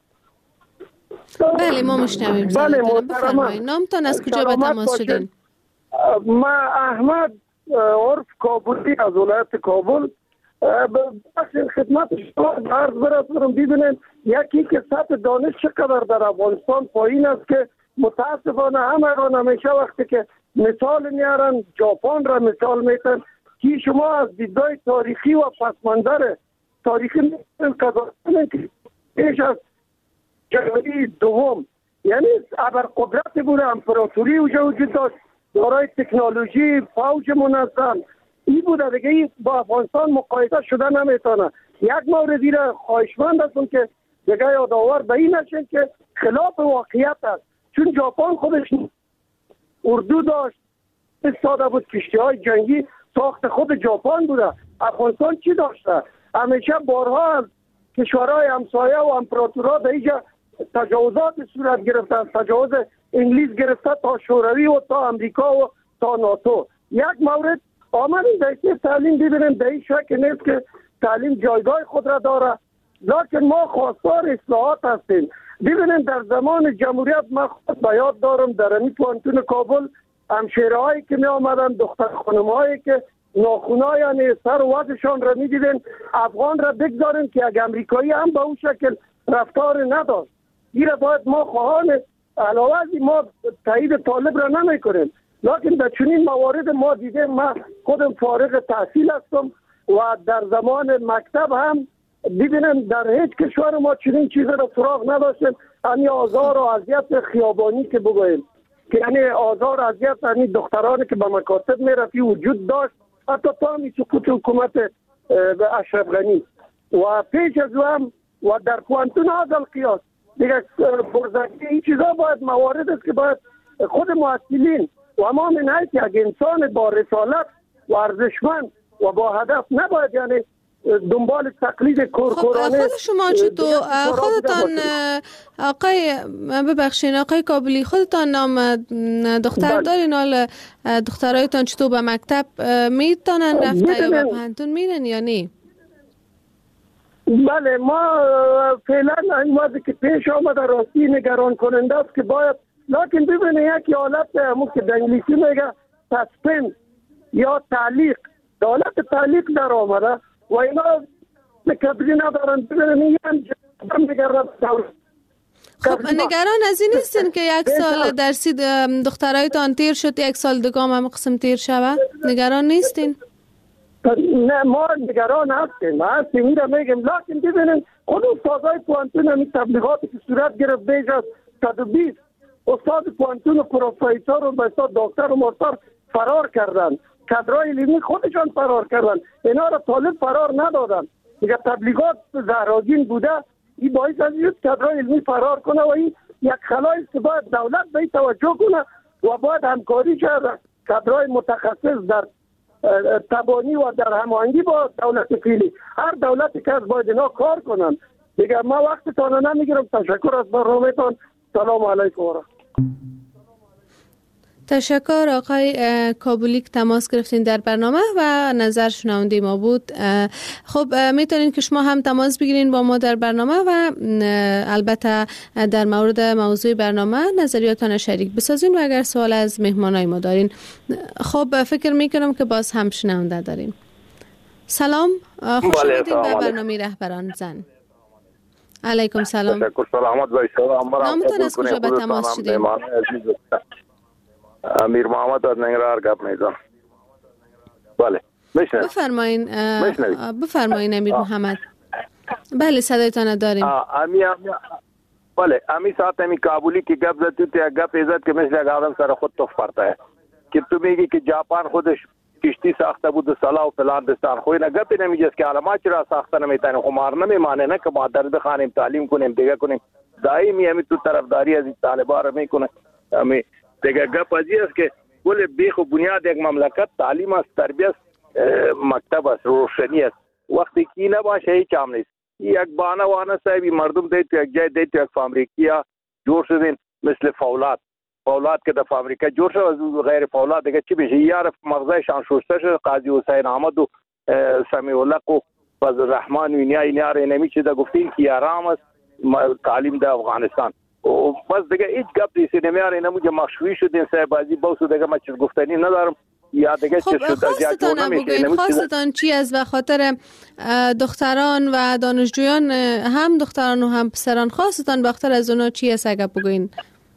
بله ما مشنویم. بله محترم. نامتان از کجا به تماس شدین؟ ما احمد عرف کابلی از ولایت کابل. بخش خدمت شما عرض برسونم. ببینید یکی که سطح دانش چقدر در افغانستان پایین است که متاسفانه همه را همیشه وقتی که مثال میارن ژاپن را مثال میتن که شما از دیدگاه تاریخی و پس منظر تاریخی میتونید که پیش از جنگ دوم یعنی ابرقدرت بوده، امپراتوری وجود داشت، دارای تکنولوژی، فوج منظم این بوده دیگه. با افغانستان مقایسه شده نمیتونه. یک موردی را خواهشمند هستم که دیگه یادآور به این نشین که خلاف واقعیت است، چون ژاپن خودش اردو داشت، استاده بود، کشتی های جنگی ساخت خود ژاپن بوده. افغانستان چی داشته؟ همیشه بارها از کشورهای همسایه و امپراتورها در اینجا تجاوزات صورت گرفته، از تجاوز انگلیس گرفته تا شوروی و تا امریکا و تا ناتو. یک مورد آمدیم در تعلیم ببینیم در این شک نیست که تعلیم جایگاه خود را داره، لکن ما خواستار اصلاحات هستیم. ببینیم در زمان جمهوریت ما خود به یاد دارم در امی پوانتون کابل همشیره هایی که می آمدن، دختر خانم هایی که ناخونای یعنی سر و وضعشان را می دیدن، افغان را بگذاریم که یک امریکایی هم به اون شکل رفتار نداشت. این را باید ما خواهان علاوه از ما تایید طالب را نمی کنیم، لیکن در چنین موارد ما دیدیم. ما خودم فارغ تحصیل هستم و در زمان مکتب هم ببینیم در هیچ کشور ما چنین چیز را سراغ نداشتیم. یعنی آزار و اذیت خیابانی که بگوییم که یعنی آزار و اذیت یعنی دخترانی که به مکاتب میرفتی وجود داشت، حتی تا می سقوط حکومت اشرف غنی و پیش از او هم و در پوانتون هذا القیاس دیگه برزکی این چیزا باید موارد است که باید خود محصلین و ما من حیث یک انسان با رسالت و ارزشمند و با هدف نباید یعنی دنبال تقلید کورکورانه. خب خود شما چطور خودتان آقای ببخشین آقای کابلی خودتان نام دختر دارین؟ حال دخترایتان چطور به مکتب میتونن رفته یا به پانتون میرن یا نه؟ بله ما فعلا این وضعی که پیش آمده راستی نگران کننده است که باید، لیکن ببینید یک حالت همون که در انگلیسی میگه سسپنس یا تعلیق، حالت تعلیق در آمده و اینا کبری ندارن. ببینید هم نگران خب نگران از این نیستین که یک سال درسی دخترایتان تیر شد، یک سال دگام هم قسم تیر شود؟ نگران نیستین؟ نه ما نگران هستیم، ما هستیم این را میگم، لیکن ببینید خود استادای پوانتون همی تبلیغاتی که صورت گرفت بیش از صد و بیست استاد پوانتون و پروفیسور و بسیار دکتر و مستر فرار کردن، کادرای علمی خودشان فرار کردن، اینا را طالب فرار ندادن. دیگه تبلیغات زهراگین بوده، این باعث از این کادرای علمی فرار کنه و این یک خلایی است که باید دولت به این توجه کنه و باید همکاری کرد کادرای متخصص در تبانی و در هماهنگی با دولت فعلی. هر دولتی که از باید اینا کار کنن. دیگه ما وقتتان نمیگیرم. تشکر از برنامه‌تان. سلام علیکم. تشکر آقای کابلی که تماس گرفتین در برنامه و نظر شنونده ما بود. خب میتونین که شما هم تماس بگیرین با ما در برنامه و البته در مورد موضوع برنامه نظریاتان شریک بسازین و اگر سوال از مهمانای ما دارین. خب فکر میکنم که باز هم شنونده داریم. سلام، خوش آمدید به برنامه رهبران زن. علیکم سلام. تشکر. سلامت باشید. نامتون از کجا به تماس شدین؟ امیر محمد از ننگرهار گپ میزنم. بله میشنوید؟ بفرمایین بفرمایین امیر محمد. بله صدایتان داریم. امی امی بله امی ساعت امی کابلی کی گپ زدی تو گپ عزت که مثل آدم سر خود توف پڑتا ہے که تو میگی که ژاپن خودش کشتی ساخته بود سلا و فلان دستان خوی نه گپ نمیگه که علامات را ساخته نمیتونه خمار نمیمانه نه که ما درد خانیم تعلیم کنیم دیگه کنیم دائمی امی تو طرفداری از طالبان میکنه. امی دیگه گپ ازی است که کل بیخ و بنیاد یک مملکت تعلیم است، تربیت مکتب است، روشنی است. وقتی کی نباشه هیچ هم نیست. یک بانه وانه صاحبی مردم دیت یک جای دیت یک فابریکیا جور شدین مثل فولاد فولاد که در فابریکا جور شد غیر فولاد دیگه چی بشه؟ یار مغزایشان شسته شد. قاضی حسین احمد و سمیع الله و فضل الرحمن و اینیا اینیا را نمیشه دا گفتین که آرام است تعلیم در افغانستان. و بس دیگه هیچ گپ دیسی نمیاره. اینا موجه مخشوی شدین صاحب بازی باوسو دیگه ما چیز گفتنی ندارم یا دیگه خب چیز شد خواستتان بگوین خواستتان چی از و خاطر دختران و دانشجویان هم دختران و هم پسران خواستتان بخاطر از اونا چی از اگه بگوین؟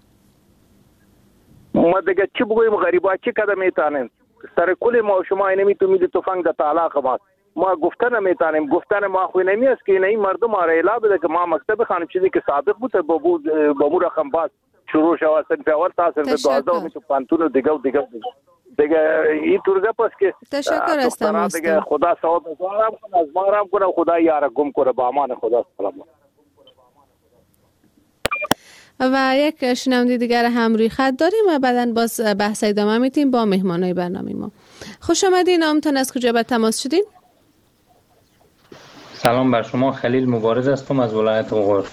ما دیگه چی بگویم؟ غریبا چی کده میتانیم سر کل ما شما اینمی تو میدی تفنگ در طلاق ما ما گفتن نمیتانیم. گفتن ما خوی نمی است که این مردم آره اعلا بده که ما مکتب خانم چیزی که سابق بود با بود با مو رقم باز شروع شد سن فاول تاسن به دوازده میتو پانتون دیگه دیگه دیگه این طور پس که تشکر هستم دیگه خدا ثواب بزارم کنه از ما رام کنه خدا یاره گم کنه با امان خدا. سلام. و یک شنونده دیگر هم روی خط داریم و بعداً باز بحث ادامه میتیم با مهمانای برنامه ما. خوش آمدین. نامتون از کجا به تماس شدین؟ سلام بر شما. خلیل مبارز هستم از ولایت غور.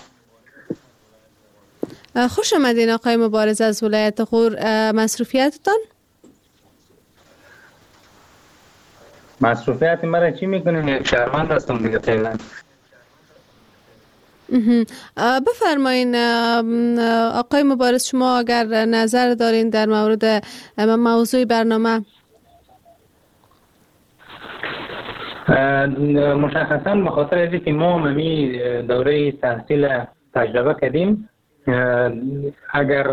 خوش آمدین آقای مبارز از ولایت غور. مصروفیتتان؟ مصروفیت مرا چی میکنین؟ یک شهروند هستم دیگه فعلا. بفرمایین آقای مبارز، شما اگر نظر دارین در مورد موضوع برنامه. مشخصا به خاطر از اینکه ما ممی دوره تحصیل تجربه کردیم، اگر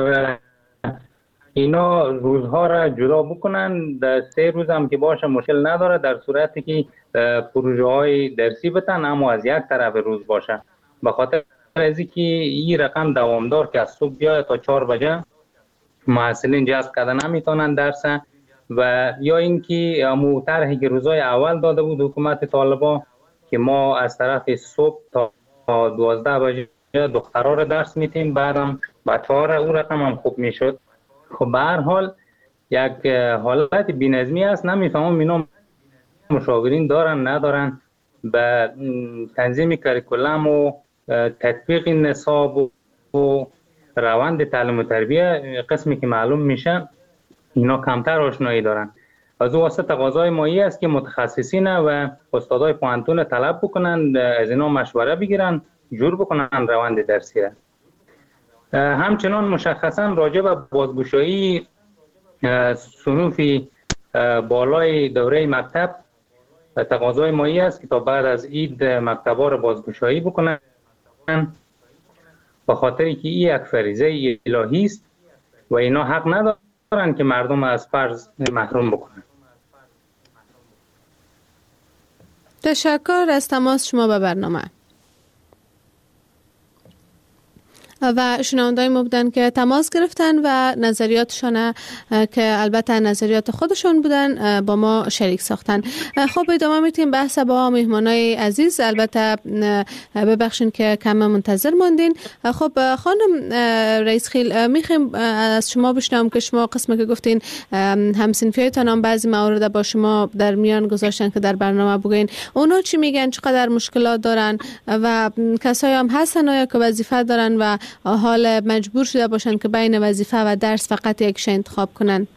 اینا روزها را جدا بکنن، در سه روز هم که باشه مشکل نداره، در صورتی که پروژه های درسی بتن اما از یک طرف روز باشه. به خاطر از اینکه این رقم دوامدار که از صبح بیاید تا چهار بجه محصلین جذب کردن نمیتونن درس، و یا اینکه امو طرحی که روزای اول داده بود حکومت طالبان که ما از طرف صبح تا دوازده بجه دخترها را درس میتیم، بعدم بچه‌ها را، اون رقم هم خوب میشد. خب به هر حال یک حالت بی‌نظمی است، نمیفهمم اینا مشاورین دارن ندارن به تنظیم کاریکولم و تطبیق نصاب و روند تعلیم و تربیه قسمی که معلوم میشه اینا کمتر آشنایی دارن. از او واسه تقاضای مایی است که متخصصین و استادای پوهنتون طلب بکنن، از اینا مشوره بگیرن، جور بکنن روند درسی را. همچنان مشخصا راجع به بازگشایی صنوف بالای دوره مکتب تقاضای مایی است که تا بعد از عید مکتب‌ها را بازگشایی بکنن، به خاطری که این یک فریضه الهی است و اینا حق ندارن که مردم از فرض محروم بکنن. تشکر از تماس شما به برنامه. و شنوندای ما بودن که تماس گرفتن و نظریاتشان که البته نظریات خودشون بودن با ما شریک ساختن. خب ادامه میتیم بحث با مهمانای عزیز. البته ببخشین که کم منتظر موندین. خب خانم رئیس خیل، میخوایم از شما بشنوم که شما قسمی که گفتین همسنفیایتان هم بعضی موارد با شما در میان گذاشتن که در برنامه بگین، اونا چی میگن، چقدر مشکلات دارن و کسایی هم هستن آیا که وظیفه دارن و حال مجبور شده باشن که بین وظیفه و درس فقط یکش انتخاب کنن؟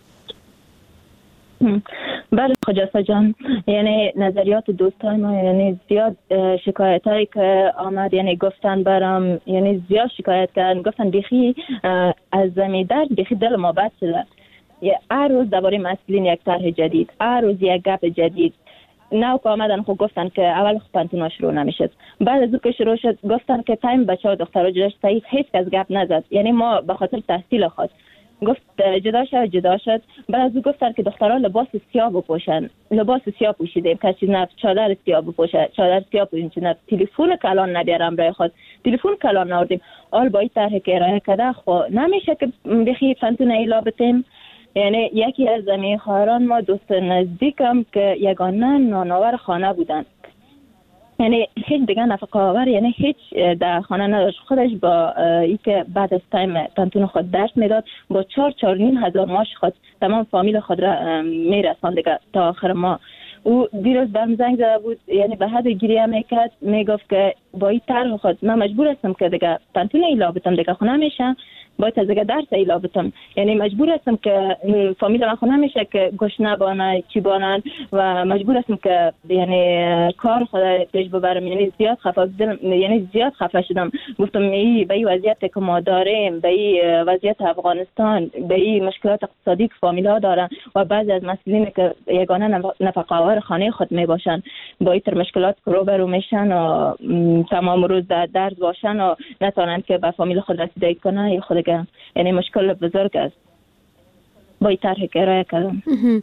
بله خجسته جان، یعنی نظریات دوستای ما، یعنی زیاد شکایت هایی که آمد، یعنی گفتن برام، یعنی زیاد شکایت کردن، گفتن بیخی از زمین درد بیخی دل ما بد شده. هر روز درباره مسئولین یک طرح جدید، هر روز یک گپ جدید. نو که آمدن خب گفتن که اول خب پانتونا شروع نمیشد، بعد از اون که شروع شد گفتن که تایم بچه ها دخترها جدا شد، هیچ کس گپ نزد. یعنی ما به خاطر تحصیل خود گفت جدا شد جدا شد. بعد از اون گفتن که دخترها لباس سیاه بپوشن، لباس سیاه پوشیدیم، کسی نه چادر سیاه بپوشه، چادر سیاه پوشید، نه تلفن کلان نبیارم برای خود، تلفن کلان نوردیم. آل با این طرح که ارائه کرده خب نمیشه که بخی پانتون ایلا بتیم. یعنی یکی از زمین خواهران ما دوست نزدیکم که یگانه نانآور خانه بودن، یعنی هیچ دیگه نفقه آور، یعنی هیچ در خانه نداشت. خودش با ای که بعد از تایم پانتون خود درس میداد با چهار چهار نیم هزار ماش خود تمام فامیل خود را میرساند دیگه تا آخر ما. او دیروز برم زنگ زده بود، یعنی به حد گریه میکرد، میگفت که با این طرح خود من مجبور هستم که دیگه پانتون ایلا بتم، دیگه خونه میشه باید از دیگه درس ایلا بتم، یعنی مجبور هستم که فامیل من خونه میشه که گوش نبانه چی بانن و مجبور هستم که یعنی کار خود پیش ببرم. یعنی زیاد خفه یعنی زیاد خفه شدم. گفتم ای به این وضعیت که ما داریم، به این وضعیت افغانستان، به این مشکلات اقتصادی که فامیل ها دارن و بعضی از مسئولین که یگانه نفقه آور خانه خود میباشن با این مشکلات روبرو میشن و تمام روز در درس باشن و نتونن که به فامیل خود رسیدگی کنن، خود یعنی مشکل بزرگ است. با این طرح که ارائه کردم.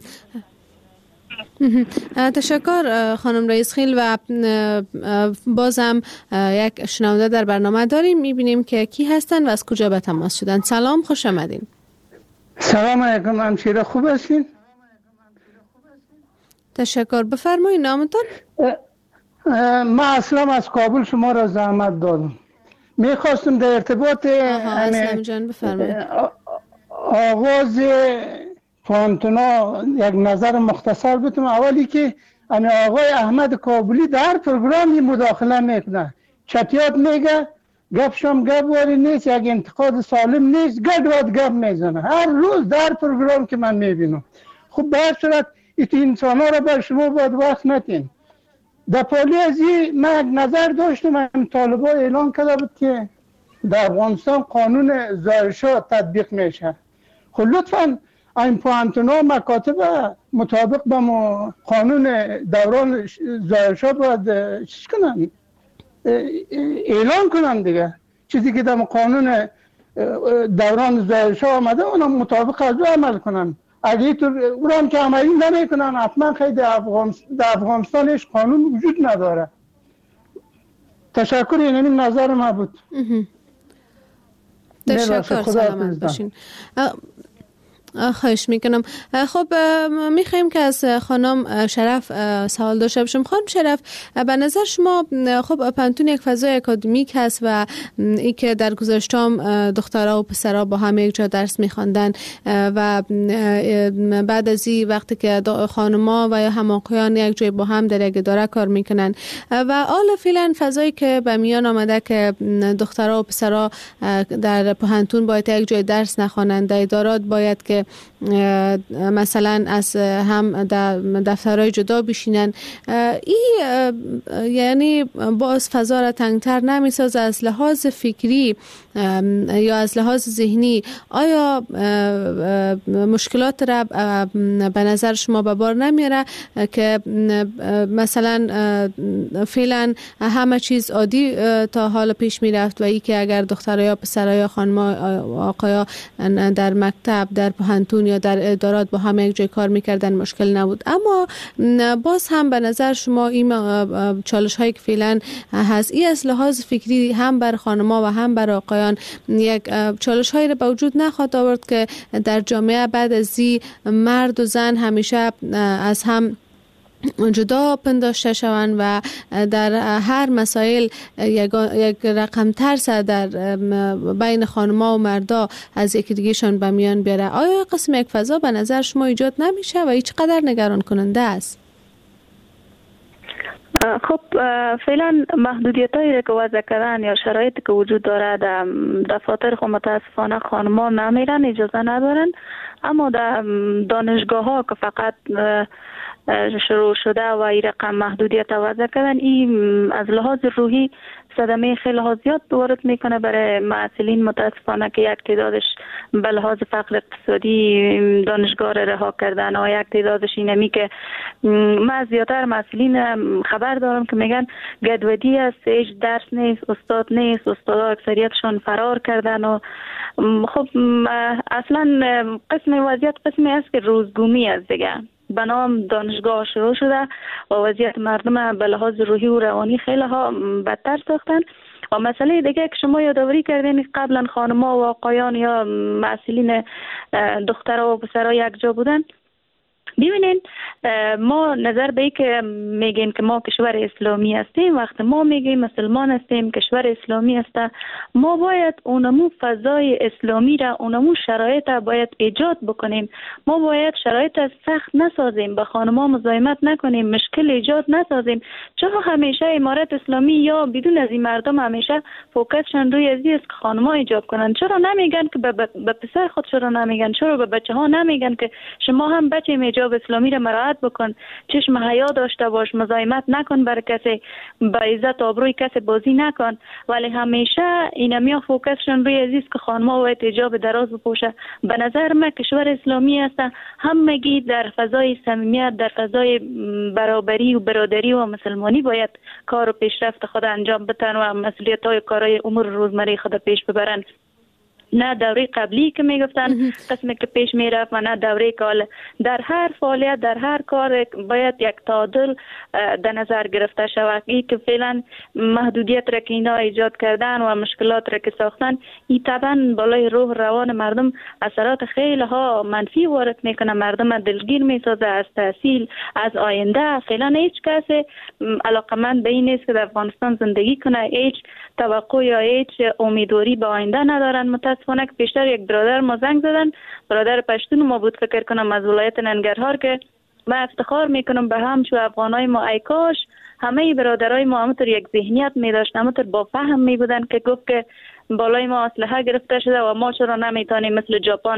تشکر خانم رئیس خیل. و بازم یک شنونده در برنامه داریم، میبینیم که کی هستن و از کجا به تماس شدن. سلام، خوش آمدین. سلام علیکم همشیره، خوب هستین؟ تشکر. بفرمایید نامتون. ما اصلا از کابل شما را زحمت دادم. میخواستم در ارتباط آغاز پانتونا یک نظر مختصر بتم. اولی که آقای احمد کابلی در پروگرامی مداخله میکنه، چتیات میگه، گپشم گپ واری نیست، یک انتقاد سالم نیست، گد واد گپ میزنه هر روز در پروگرام که من میبینم. خب به هر صورت این انسان ها را بر شما باید وقت نتین. در پالی از این من نظر داشتم، من طالبا اعلان کرده بود که در افغانستان قانون زایشا تطبیق میشه. خب لطفاً این پوانتونا مکاتب مطابق با قانون دوران زایشا باید چیز کنن، اعلان کنن دیگه. چیزی که در قانون دوران زایشا آمده اونا مطابق از او عمل کنن. اگه تو اونم که عملی نمیکنن حتما خیلی در افغانستان هیچ قانون وجود نداره. تشکر. این نظر ما بود. تشکر. سلامت باشین. خواهش میکنم. خب میخوایم که از خانم شرف سوال داشته باشم. خانم شرف، به نظر شما خب پانتون یک فضای اکادمیک هست و ای که در گذشتم دخترها و پسرها با هم یک جا درس میخواندن و بعد از این وقتی که خانم‌ها و یا هم آقایان یک جای با هم در یک اداره کار میکنن و حالا فعلا فضایی که به میان آمده که دخترها و پسرها در پانتون باید یک جای درس نخوانند، در ادارات باید که مثلا از هم در دفترهای جدا بشینن. این یعنی باز فضا را تنگتر نمیسازه از لحاظ فکری یا از لحاظ ذهنی؟ آیا مشکلات را به نظر شما به بار نمیاره که مثلا فعلا همه چیز عادی تا حال پیش میرفت و ای که اگر دخترها یا پسرها یا خانم‌ها آقایا در مکتب، در پانتون یا در ادارات با هم یک جای کار میکردن مشکل نبود، اما باز هم به نظر شما این چالش هایی که فعلا هست ای از لحاظ فکری هم بر خانم‌ها و هم بر آقایان یک چالش هایی را به وجود نخواهد آورد که در جامعه بعد از این مرد و زن همیشه از هم جدا پنداشته شوند و در هر مسائل یک رقم ترس در بین خانم‌ها و مردا از یکی دیگهشان به میان بیاره؟ آیا قسم یک فضا به نظر شما ایجاد نمیشه و هیچ قدر نگران کننده است؟ خب فعلا محدودیت هایی که وضع کردن یا شرایطی که وجود داره در دفاتر خب متاسفانه خانم‌ها نمیرن، اجازه ندارن، اما در دانشگاه ها که فقط شروع شده و این رقم محدودیت وضع کردن، این از لحاظ روحی صدمه خیلی زیاد وارد میکنه برای معلولین. متاسفانه که یک تعدادش به لحاظ فقر اقتصادی دانشگاه را رها کردن و یک تعدادش اینمی که من زیادتر معلولین خبر دارم که میگن گدودی است، هیچ درس نیست، استاد نیست، استادا اکثریتشون فرار کردن و خب اصلا قسم وضعیت قسمی است که روزگومی است دیگه. به نام دانشگاه شروع شده و وضعیت مردم به لحاظ روحی و روانی خیلی ها بدتر ساختن. و مسئله دیگه که شما یادآوری کردین قبلا خانم‌ها و آقایان یا معلولین دخترها و پسرها یک جا بودن، ببینین ما نظر به ای که میگیم که ما کشور اسلامی هستیم، وقتی ما میگیم مسلمان هستیم، کشور اسلامی هست، ما باید اونمو فضای اسلامی را، اونمو شرایط را باید ایجاد بکنیم. ما باید شرایط سخت نسازیم، به خانم‌ها مزاحمت نکنیم، مشکل ایجاد نسازیم. چرا همیشه امارت اسلامی یا بدون از این مردم همیشه فوکسشون روی ازی است که خانم‌ها ایجاب کنن؟ چرا نمیگن که به پسر خود، چرا نمیگن، چرا به بچه‌ها نمیگن که شما هم بچه ایجاب اسلامی را مراعات بکن، چشم حیا داشته باش، مزاحمت نکن بر کسی، با عزت آبروی کسی بازی نکن. ولی همیشه اینمیا فوکسشون روی عزیز که خانم‌ها باید حجاب دراز بپوشه. به نظر من کشور اسلامی است، همگی در فضای صمیمیت، در فضای برابری و برادری و مسلمانی باید کار و پیشرفت خود انجام بدن و مسئولیت‌های کارهای امور روزمره خود پیش ببرن. نه دوره قبلی که میگفتن قسمی که پیش میرفت و نه دوره که در هر فعالیت، در هر کار باید یک تعادل در نظر گرفته شود. این که فعلا محدودیت را که اینا ایجاد کردن و مشکلات را که ساختن، این طبعا بالای روح روان مردم اثرات خیلی ها منفی وارد میکنه، مردم دلگیر میسازه از تحصیل، از آینده. فعلا هیچ کسی علاقمند به این نیست که در افغانستان زندگی کنه، هیچ توقع یا هیچ امیدواری به آینده ندارن. متاسفانه که پیشتر یک برادر ما زنگ زدن، برادر پشتون ما بود، فکر کنم از ولایت ننگرهار، که من افتخار میکنم به هم شو افغانای ما، ای کاش همه برادرای ما همونطور یک ذهنیت میداشتن، همونطور با فهم میبودن که گفت که بالای ما اسلحه گرفته شده و ما چرا نمیتونیم مثل ژاپن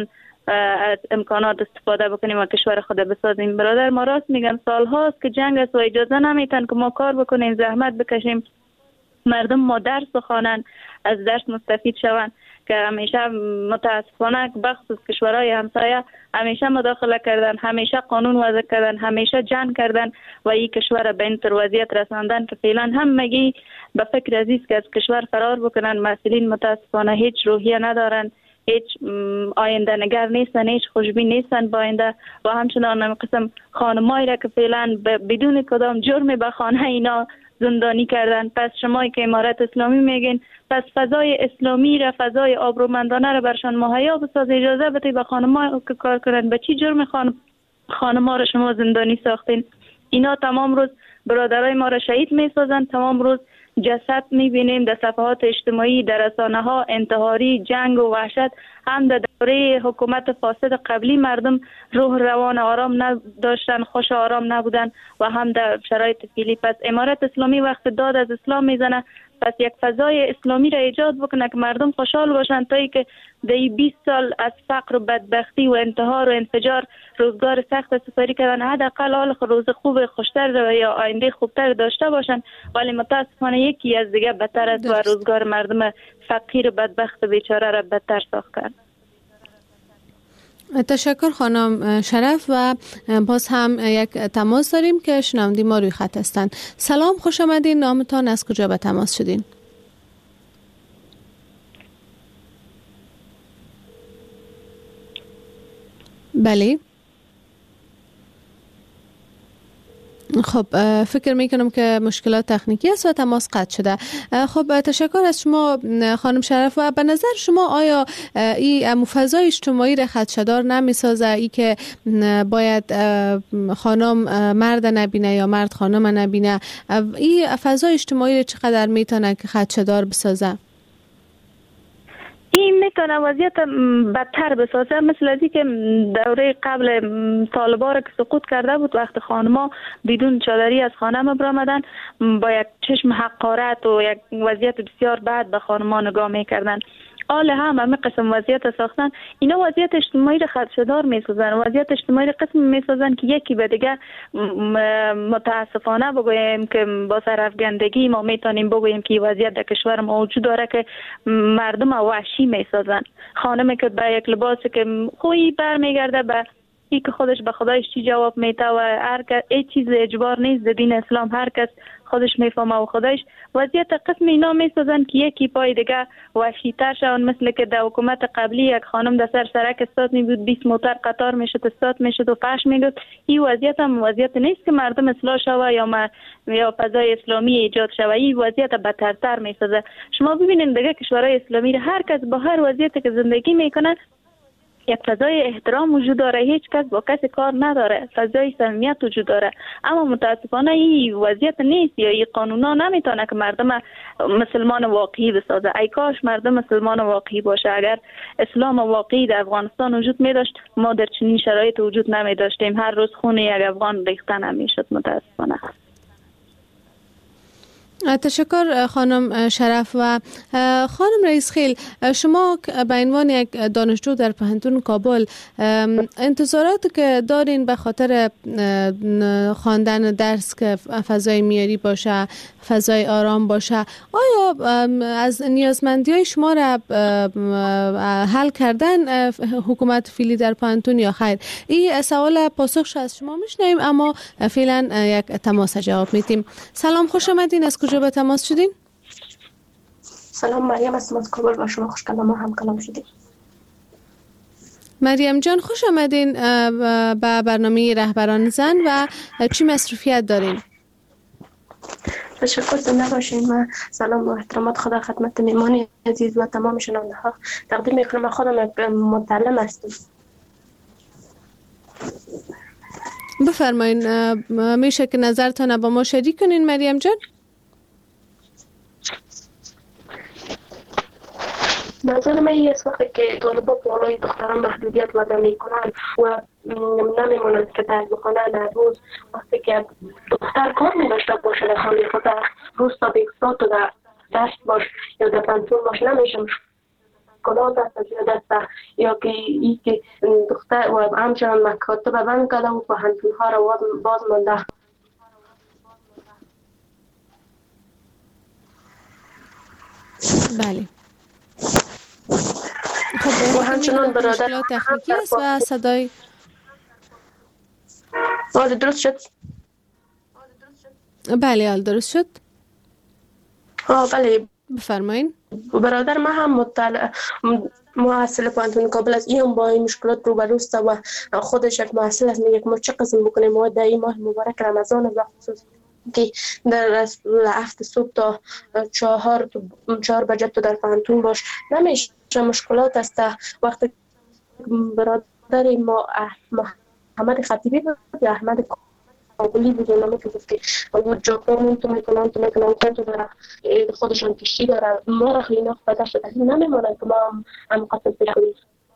از امکانات استفاده بکنیم و کشور خود بسازیم. برادر ما راست میگن، سال هاست که جنگ است و اجازه نمیتن که ما کار بکنیم، زحمت بکشیم، مردم ما درس بخوانن، از درس مستفید شوند، که همیشه متاسفانه بخصوص کشورهای همسایه همیشه مداخله کردن، همیشه قانون وضع کردن، همیشه جنگ کردن و این کشور به این وضعیت رساندن که فعلا همگی به فکر عزیز که از کشور فرار بکنن. مسئولین متاسفانه هیچ روحیه ندارن، هیچ آینده نگر نیستن، هیچ خوشبین نیستن با آینده و همچنان هم قسم خانمایی را که فعلا بدون کدام جرم به خانه اینا زندانی کردن. پس شما که امارت اسلامی میگین، پس فضای اسلامی را، فضای آبرومندانه را برشان مهیا بساز، اجازه بده به خانم‌ها که کار کنن. به چی جرم خانم خانم‌ها را شما زندانی ساختین؟ اینا تمام روز برادرای ما را شهید میسازن، تمام روز جسد میبینیم در صفحات اجتماعی، در رسانه ها، انتحاری، جنگ و وحشت. هم در دوره حکومت فاسد قبلی مردم روح روان آرام نداشتن، خوش آرام نبودن و هم در شرایط فعلی. پس امارت اسلامی وقت داد از اسلام میزنه، پس یک فضای اسلامی را ایجاد بکنه که مردم خوشحال باشن، تا ای که در بیست سال از فقر و بدبختی و انتحار و انفجار روزگار سخت سپری کردن، حداقل حال روز خوب خوشتر یا آینده خوبتر داشته باشن. ولی متاسفانه یکی از دیگه بدتر است و روزگار مردم فقیر و بدبخت بیچاره را بدتر ساخت کرد. تشکر خانم شرف. و باز هم یک تماس داریم که شنونده ما روی خط هستند. سلام، خوش آمدین. نامتان، از کجا به تماس شدین؟ بله. خب فکر میکنم که مشکلات تکنیکی است و تماس قطع شده. خب تشکر از شما خانم شرف. و به نظر شما آیا این فضای اجتماعی را خدشه‌دار نمیسازه، ای که باید خانم مرد نبینه یا مرد خانم نبینه، این فضای اجتماعی را چقدر میتونه که خدشه‌دار بسازه؟ این میتونه وضعیت بدتر بسازه، مثل ازی که دوره قبل طالبان که سقوط کرده بود، وقت خانما بدون چادری از خانه برآمدن با یک چشم حقارت و یک وضعیت بسیار بد به خانما نگاه میکردن. حال هم همه قسم وضعیت ساختن، اینا وضعیت اجتماعی را خدشه‌دار میسازن، وضعیت اجتماعی را قسم میسازن که یکی به دیگه متاسفانه بگوییم که با سرافگندگی ما میتونیم بگوییم که وضعیت در کشور ما وجود داره که مردم وحشی میسازن. خانمی که با یک لباسی که خویی برمیگرده به ای که خودش به خدایش چی جواب میده و هر کس ای چیز اجبار نیست در دین اسلام، هر کس خودش میفهمه و خودش وضعیت قسم اینا میسازن که یکی پای دیگه وحشی‌تر شون. مثل که در حکومت قبلی یک خانم در سر سرک استاد می بود، بیست موتر قطار میشد استاد میشد و پخش میگفت. این وضعیت هم وضعیت نیست که مردم اصلاح شوه یا ما یا فضای اسلامی ایجاد شوه، این وضعیت بدترتر میسازه. شما ببینید دیگه کشورهای اسلامی هر کس با هر وضعیتی که زندگی میکنه یک فضای احترام وجود داره، هیچ کس با کسی کار نداره، فضای صمیمیت وجود داره. اما متاسفانه این وضعیت نیست یا این قانونا نمیتونه که مردم مسلمان واقعی بسازه. ای کاش مردم مسلمان واقعی باشه. اگر اسلام واقعی در افغانستان وجود می داشت ما در چنین شرایط وجود نمی داشتیم، هر روز خون یک افغان ریخته نمی شد. متاسفانه. تشکر خانم شرف. و خانم رئیس خیل، شما به عنوان یک دانشجو در پوهنتون کابل انتظارات که دارین به خاطر خواندن درس که فضای معیاری باشه، فضای آرام باشه، آیا از نیازمندی های شما را حل کردن حکومت فعلی در پوهنتون یا خیر؟ این سوال پاسخش از شما میشنویم، اما فعلا یک تماس جواب میدیم. سلام، خوش آمدین. از کجا به تماس شدین؟ سلام، مریم هستم از کابل. با شما خوش کلام هم کلام شدیم. مریم جان، خوش آمدین به برنامه رهبران زن. و چی مصروفیت دارین؟ تشکر، زنده باشین. من سلام و احترامات خدا خدمت میهمان عزیز و تمام شنونده ها تقدیم میکنم. خودم یک متعلم هستم. بفرمایین، میشه که نظرتان با ما شریک کنین مریم جان؟ نظر من این است وقتی که طالبا بالای دختران محدودیت وضع میکنن و نمیمونند که درس بخونن در روز، وقتی که دختر کار نداشته باشه در خانه خود روز تا بیست ساعت در درس باش یا در پنتون باش، نمیشه مشکلات است زیاد است یا که ای که دختر و همچنان مکاتب بند کرده و پوهنتون ها را باز مانده. بله. خب و همچنان برادر مشکلات تکنیکی است و صدای آره درست شد. بله آل درست شد. آه بله بفرمایین. برادر ما هم مطلع محصل پوهنتون کابل است. این هم با این مشکلات روبروست و خودش یک محصل است. میگه ما چه قسم بکنیم ما در این ماه مبارک رمضان و خصوص که در هفت صبح تا چهار چهار بجه تو در پوهنتون باش نمیشه. مشکلات است. وقتی برادر ما محمد خطیبی بود یا احمد کابلی بود نمی که گفت که ژاپن تو میکنن تو میکنن تو داره خودشان کشتی داره ما را خیلی نخ بدر شده نمیمونه که ما هم قصد بکنیم.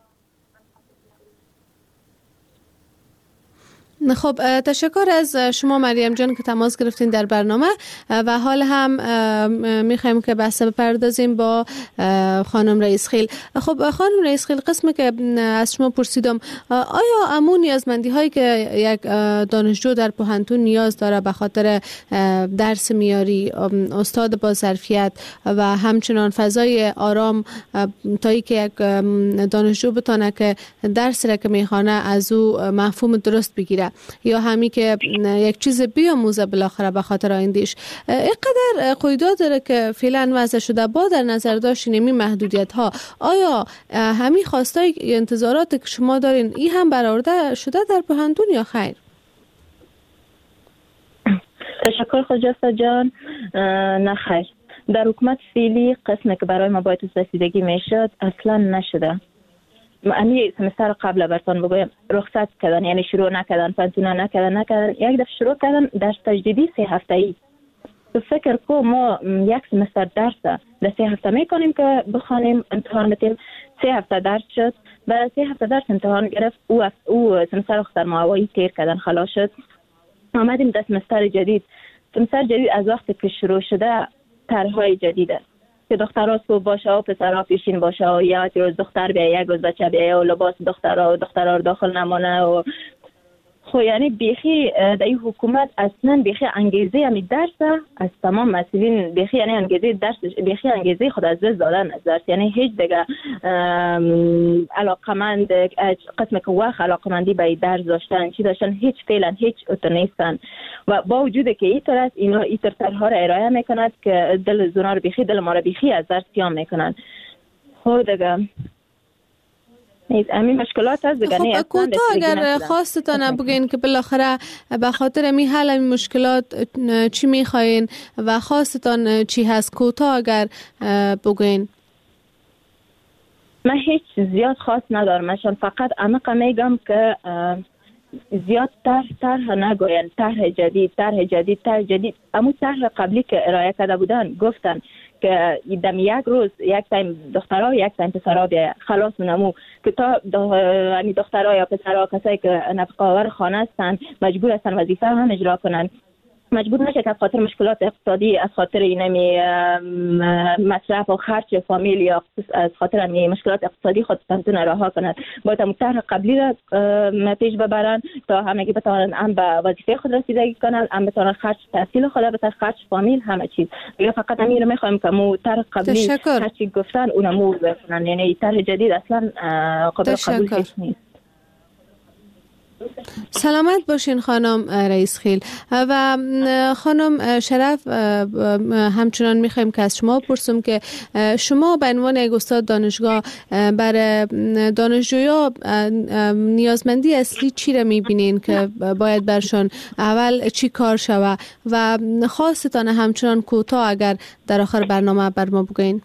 خب تشکر از شما مریم جان که تماس گرفتین در برنامه و حال هم میخوایم که بحث بپردازیم با خانم رئیس خیل. خب خانم رئیس خیل، قسمی که از شما پرسیدم آیا امون نیازمندی هایی که یک دانشجو در پوهنتون نیاز داره به خاطر درس میاری، استاد با ظرفیت و همچنان فضای آرام تا ای که یک دانشجو بتونه که درس را که میخوانه از او مفهوم درست بگیره یا همی که یک چیز بیاموزه بالاخره به خاطر آیندهش، اینقدر قیودات داره که فعلا وضع شده. با در نظر داشتین این محدودیت ها، آیا همین خواستای انتظارات که شما دارین این هم برآورده شده در پوهنتون یا خیر؟ تشکر خجسته جان. نه خیر، در حکومت فعلی قسمی که برای ما باید رسیدگی میشد اصلا نشده. امی سمستر قبل براتون بگویم رخصت کردن، یعنی شروع نکردن، پنتونه نکردن نکردن یک دفعه شروع کردن درس تجدیدی سه هفته ای. تو فکر کو ما یک سمستر درس در سه هفته میکنیم که بخوانیم امتحان بدیم. سه هفته درس شد، بعد سه هفته درس امتحان گرفت. او او سمستر اختر معوایی تیر کردن خلاص شد. آمدیم در سمستر جدید. سمستر جدید از وقتی که شروع شده طرحهای جدیده که دخترها صبح باشه و پسرها پیشین باشه و یک روز دختر بیایه یک روز بچه بیایه و لباس دخترها و دخترها رو داخل نمانه و خو یعنی بیخی در این حکومت اصلا بیخی انگیزه همی درس از تمام مسئولین بیخی یعنی انگیزه درس بیخی انگیزه خود از دست دادن از درس، یعنی هیچ دیگه علاقمند قسم که وقت علاقمندی به درس داشتن چی داشتن هیچ فعلا هیچ اتو نیستن و با وجود که این طرح اینا این طرح‌ها را ارائه میکند که دل زونا رو بیخی دل ما رو بیخی از درس سیام میکنن. خود دیگه همین مشکلات هست دیگه. خب کوتاه اگر خواستتان بگین که بالاخره به خاطر می حل این مشکلات چی میخواین و خواستتان چی هست، کوتاه اگر بگین. من هیچ زیاد خواست ندارم، من فقط عمیق میگم که زیاد طرح طرح نگوین، طرح جدید طرح جدید طرح جدید. اما طرح قبلی که ارائه کرده بودن گفتن که دم یک روز یک تایم دخترها و یک تایم پسرها بیا خلاص منمو که تا یعنی دخترها یا پسرها کسایی که نفقه آور خانه هستن مجبور هستن وظیفه هم اجرا کنن، مجبور نشه که از خاطر مشکلات اقتصادی، از خاطر اینمی مصرف و خرج فامیل یا از خاطر اینمی مشکلات اقتصادی خودتون رها کنند. باید هم طرح قبلی را پیش ببرن تا همگی بتوانند هم به وظیفه خود رسیدگی کنند، هم بتوانند خرج تحصیل خود بتوانند خرج فامیل همه چیز. دیگه فقط همین رو میخوایم که مو طرح قبلی هر چی گفتن اونمو بکنن، یعنی طرح جدید اصلا قابل قبول نیست. سلامت باشین خانم رئیس خیل. و خانم شرف همچنان میخوایم که از شما پرسم که شما به عنوان یک استاد دانشگاه برای دانشجویا نیازمندی اصلی چی را میبینین که باید برشان اول چی کار شوه و خواستتان همچنان کوتاه اگر در آخر برنامه بر ما بگوین؟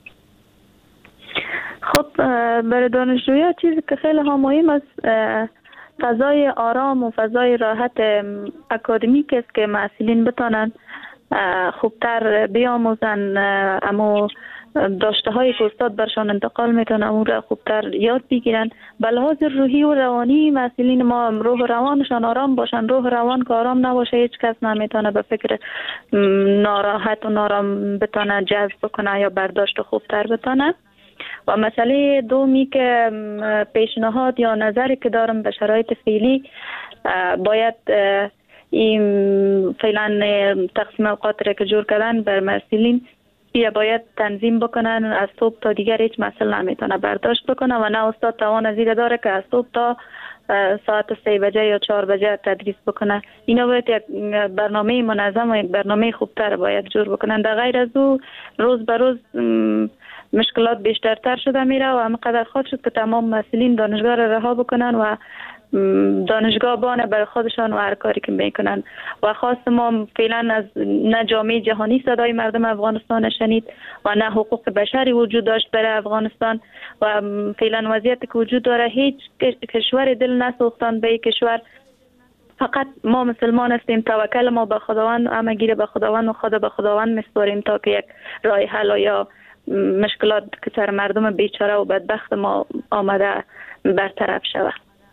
خب برای دانشجویا چیزی که خیلی ها مهم است فضای آرام و فضای راحت اکادمیک است که مسئولین بتانند خوبتر بیاموزن، اما داشته های که استاد برشان انتقال میتونه اون را خوبتر یاد بگیرن. به لحاظ روحی و روانی مسئولین ما روح روانشان آرام باشن. روح روان که آرام نباشه هیچ کس نمیتونه به فکر ناراحت و نارام بتونه جذب کنه یا برداشت خوبتر بتونه. و مسئله دومی که پیشنهاد یا نظری که دارم به شرایط فعلی، باید این فعلا تقسیم اوقات را که جور کردن بر مسئولین یا باید تنظیم بکنن، از صبح تا دیگر هیچ مسئله نمیتونه برداشت بکنه و نه استاد توان از این داره که از صبح تا ساعت سه بجه یا چهار بجه تدریس بکنه. اینا باید یک برنامه منظم و یک برنامه خوبتر باید جور بکنن. در غیر از او روز به روز مشکلات بیشترتر شده میره و همقدر خواهد شد که تمام مسئولین دانشگاه را رها بکنن و دانشگاه بانه برای خودشان و هر کاری که میکنن. و خواست ما فعلا از نه جامعه جهانی صدای مردم افغانستان شنید و نه حقوق بشری وجود داشت برای افغانستان و فعلا وضعیتی که وجود داره هیچ کشور دل نسوختن به کشور. فقط ما مسلمان هستیم، توکل ما به خداوند، همه گیره به خداوند و خدا به خداوند میسپاریم تا که یک راه حل یا مشکلات که سر مردم بیچاره و بدبخت ما آمده برطرف شود.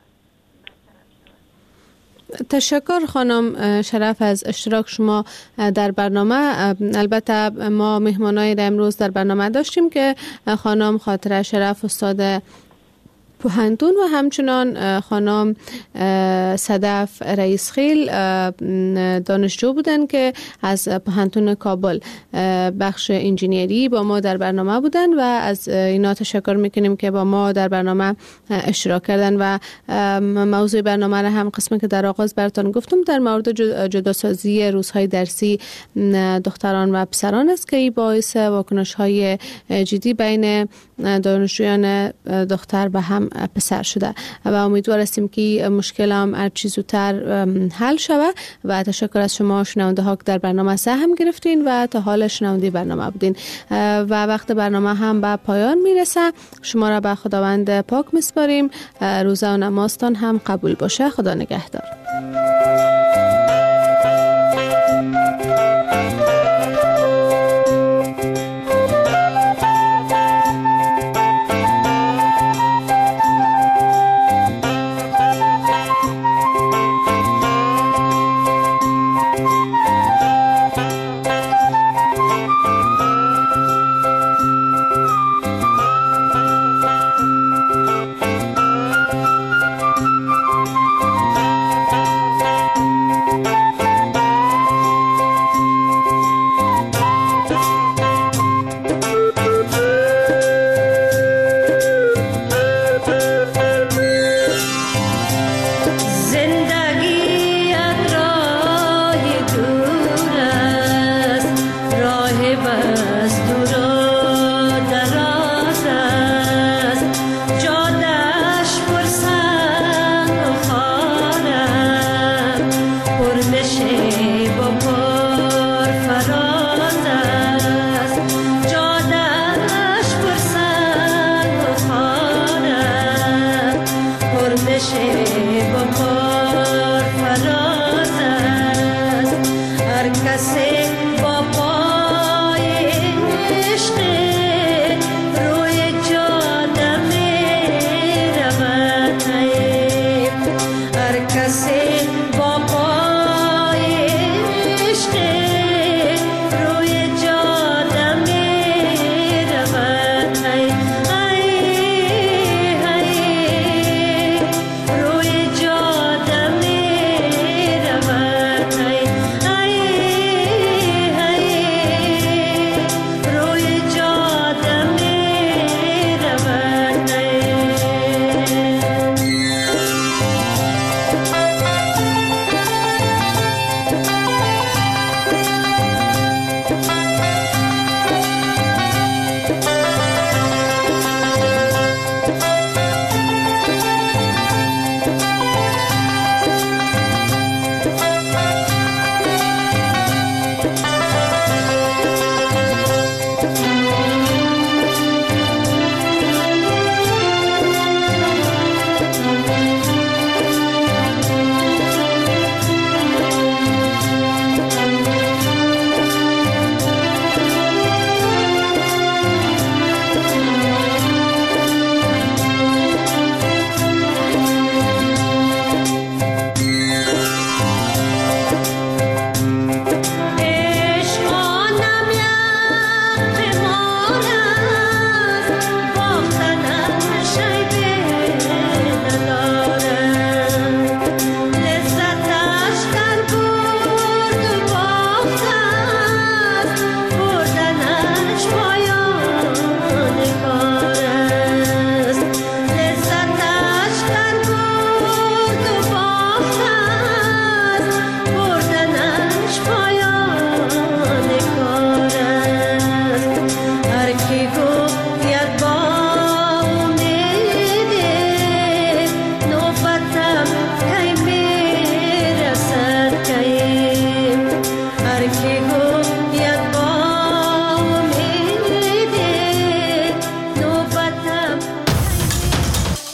تشکر خانم شرف از اشتراک شما در برنامه. البته ما مهمانای امروز در برنامه داشتیم که خانم خاطره شرف استاد پوهنتون و همچنان خانم صدف رئیس خیل دانشجو بودن که از پوهنتون کابل بخش انجینیری با ما در برنامه بودن و از اینا تشکر میکنیم که با ما در برنامه اشتراک کردن. و موضوع برنامه را هم قسمی که در آغاز براتون گفتم در مورد جداسازی روزهای درسی دختران و پسران است که باعث واکنش های جدی بین دانشجویان دختر و هم پسر شده و امیدوار هستیم که مشکل هم هر چیز زودتر حل شود. و تشکر از شما شنونده ها که در برنامه سهم گرفتین و تا حال شنونده برنامه بودین و وقت برنامه هم به پایان میرسه. شما را به خداوند پاک میسپاریم. روزه و نمازتان هم قبول باشه. خدا نگهدار. shame.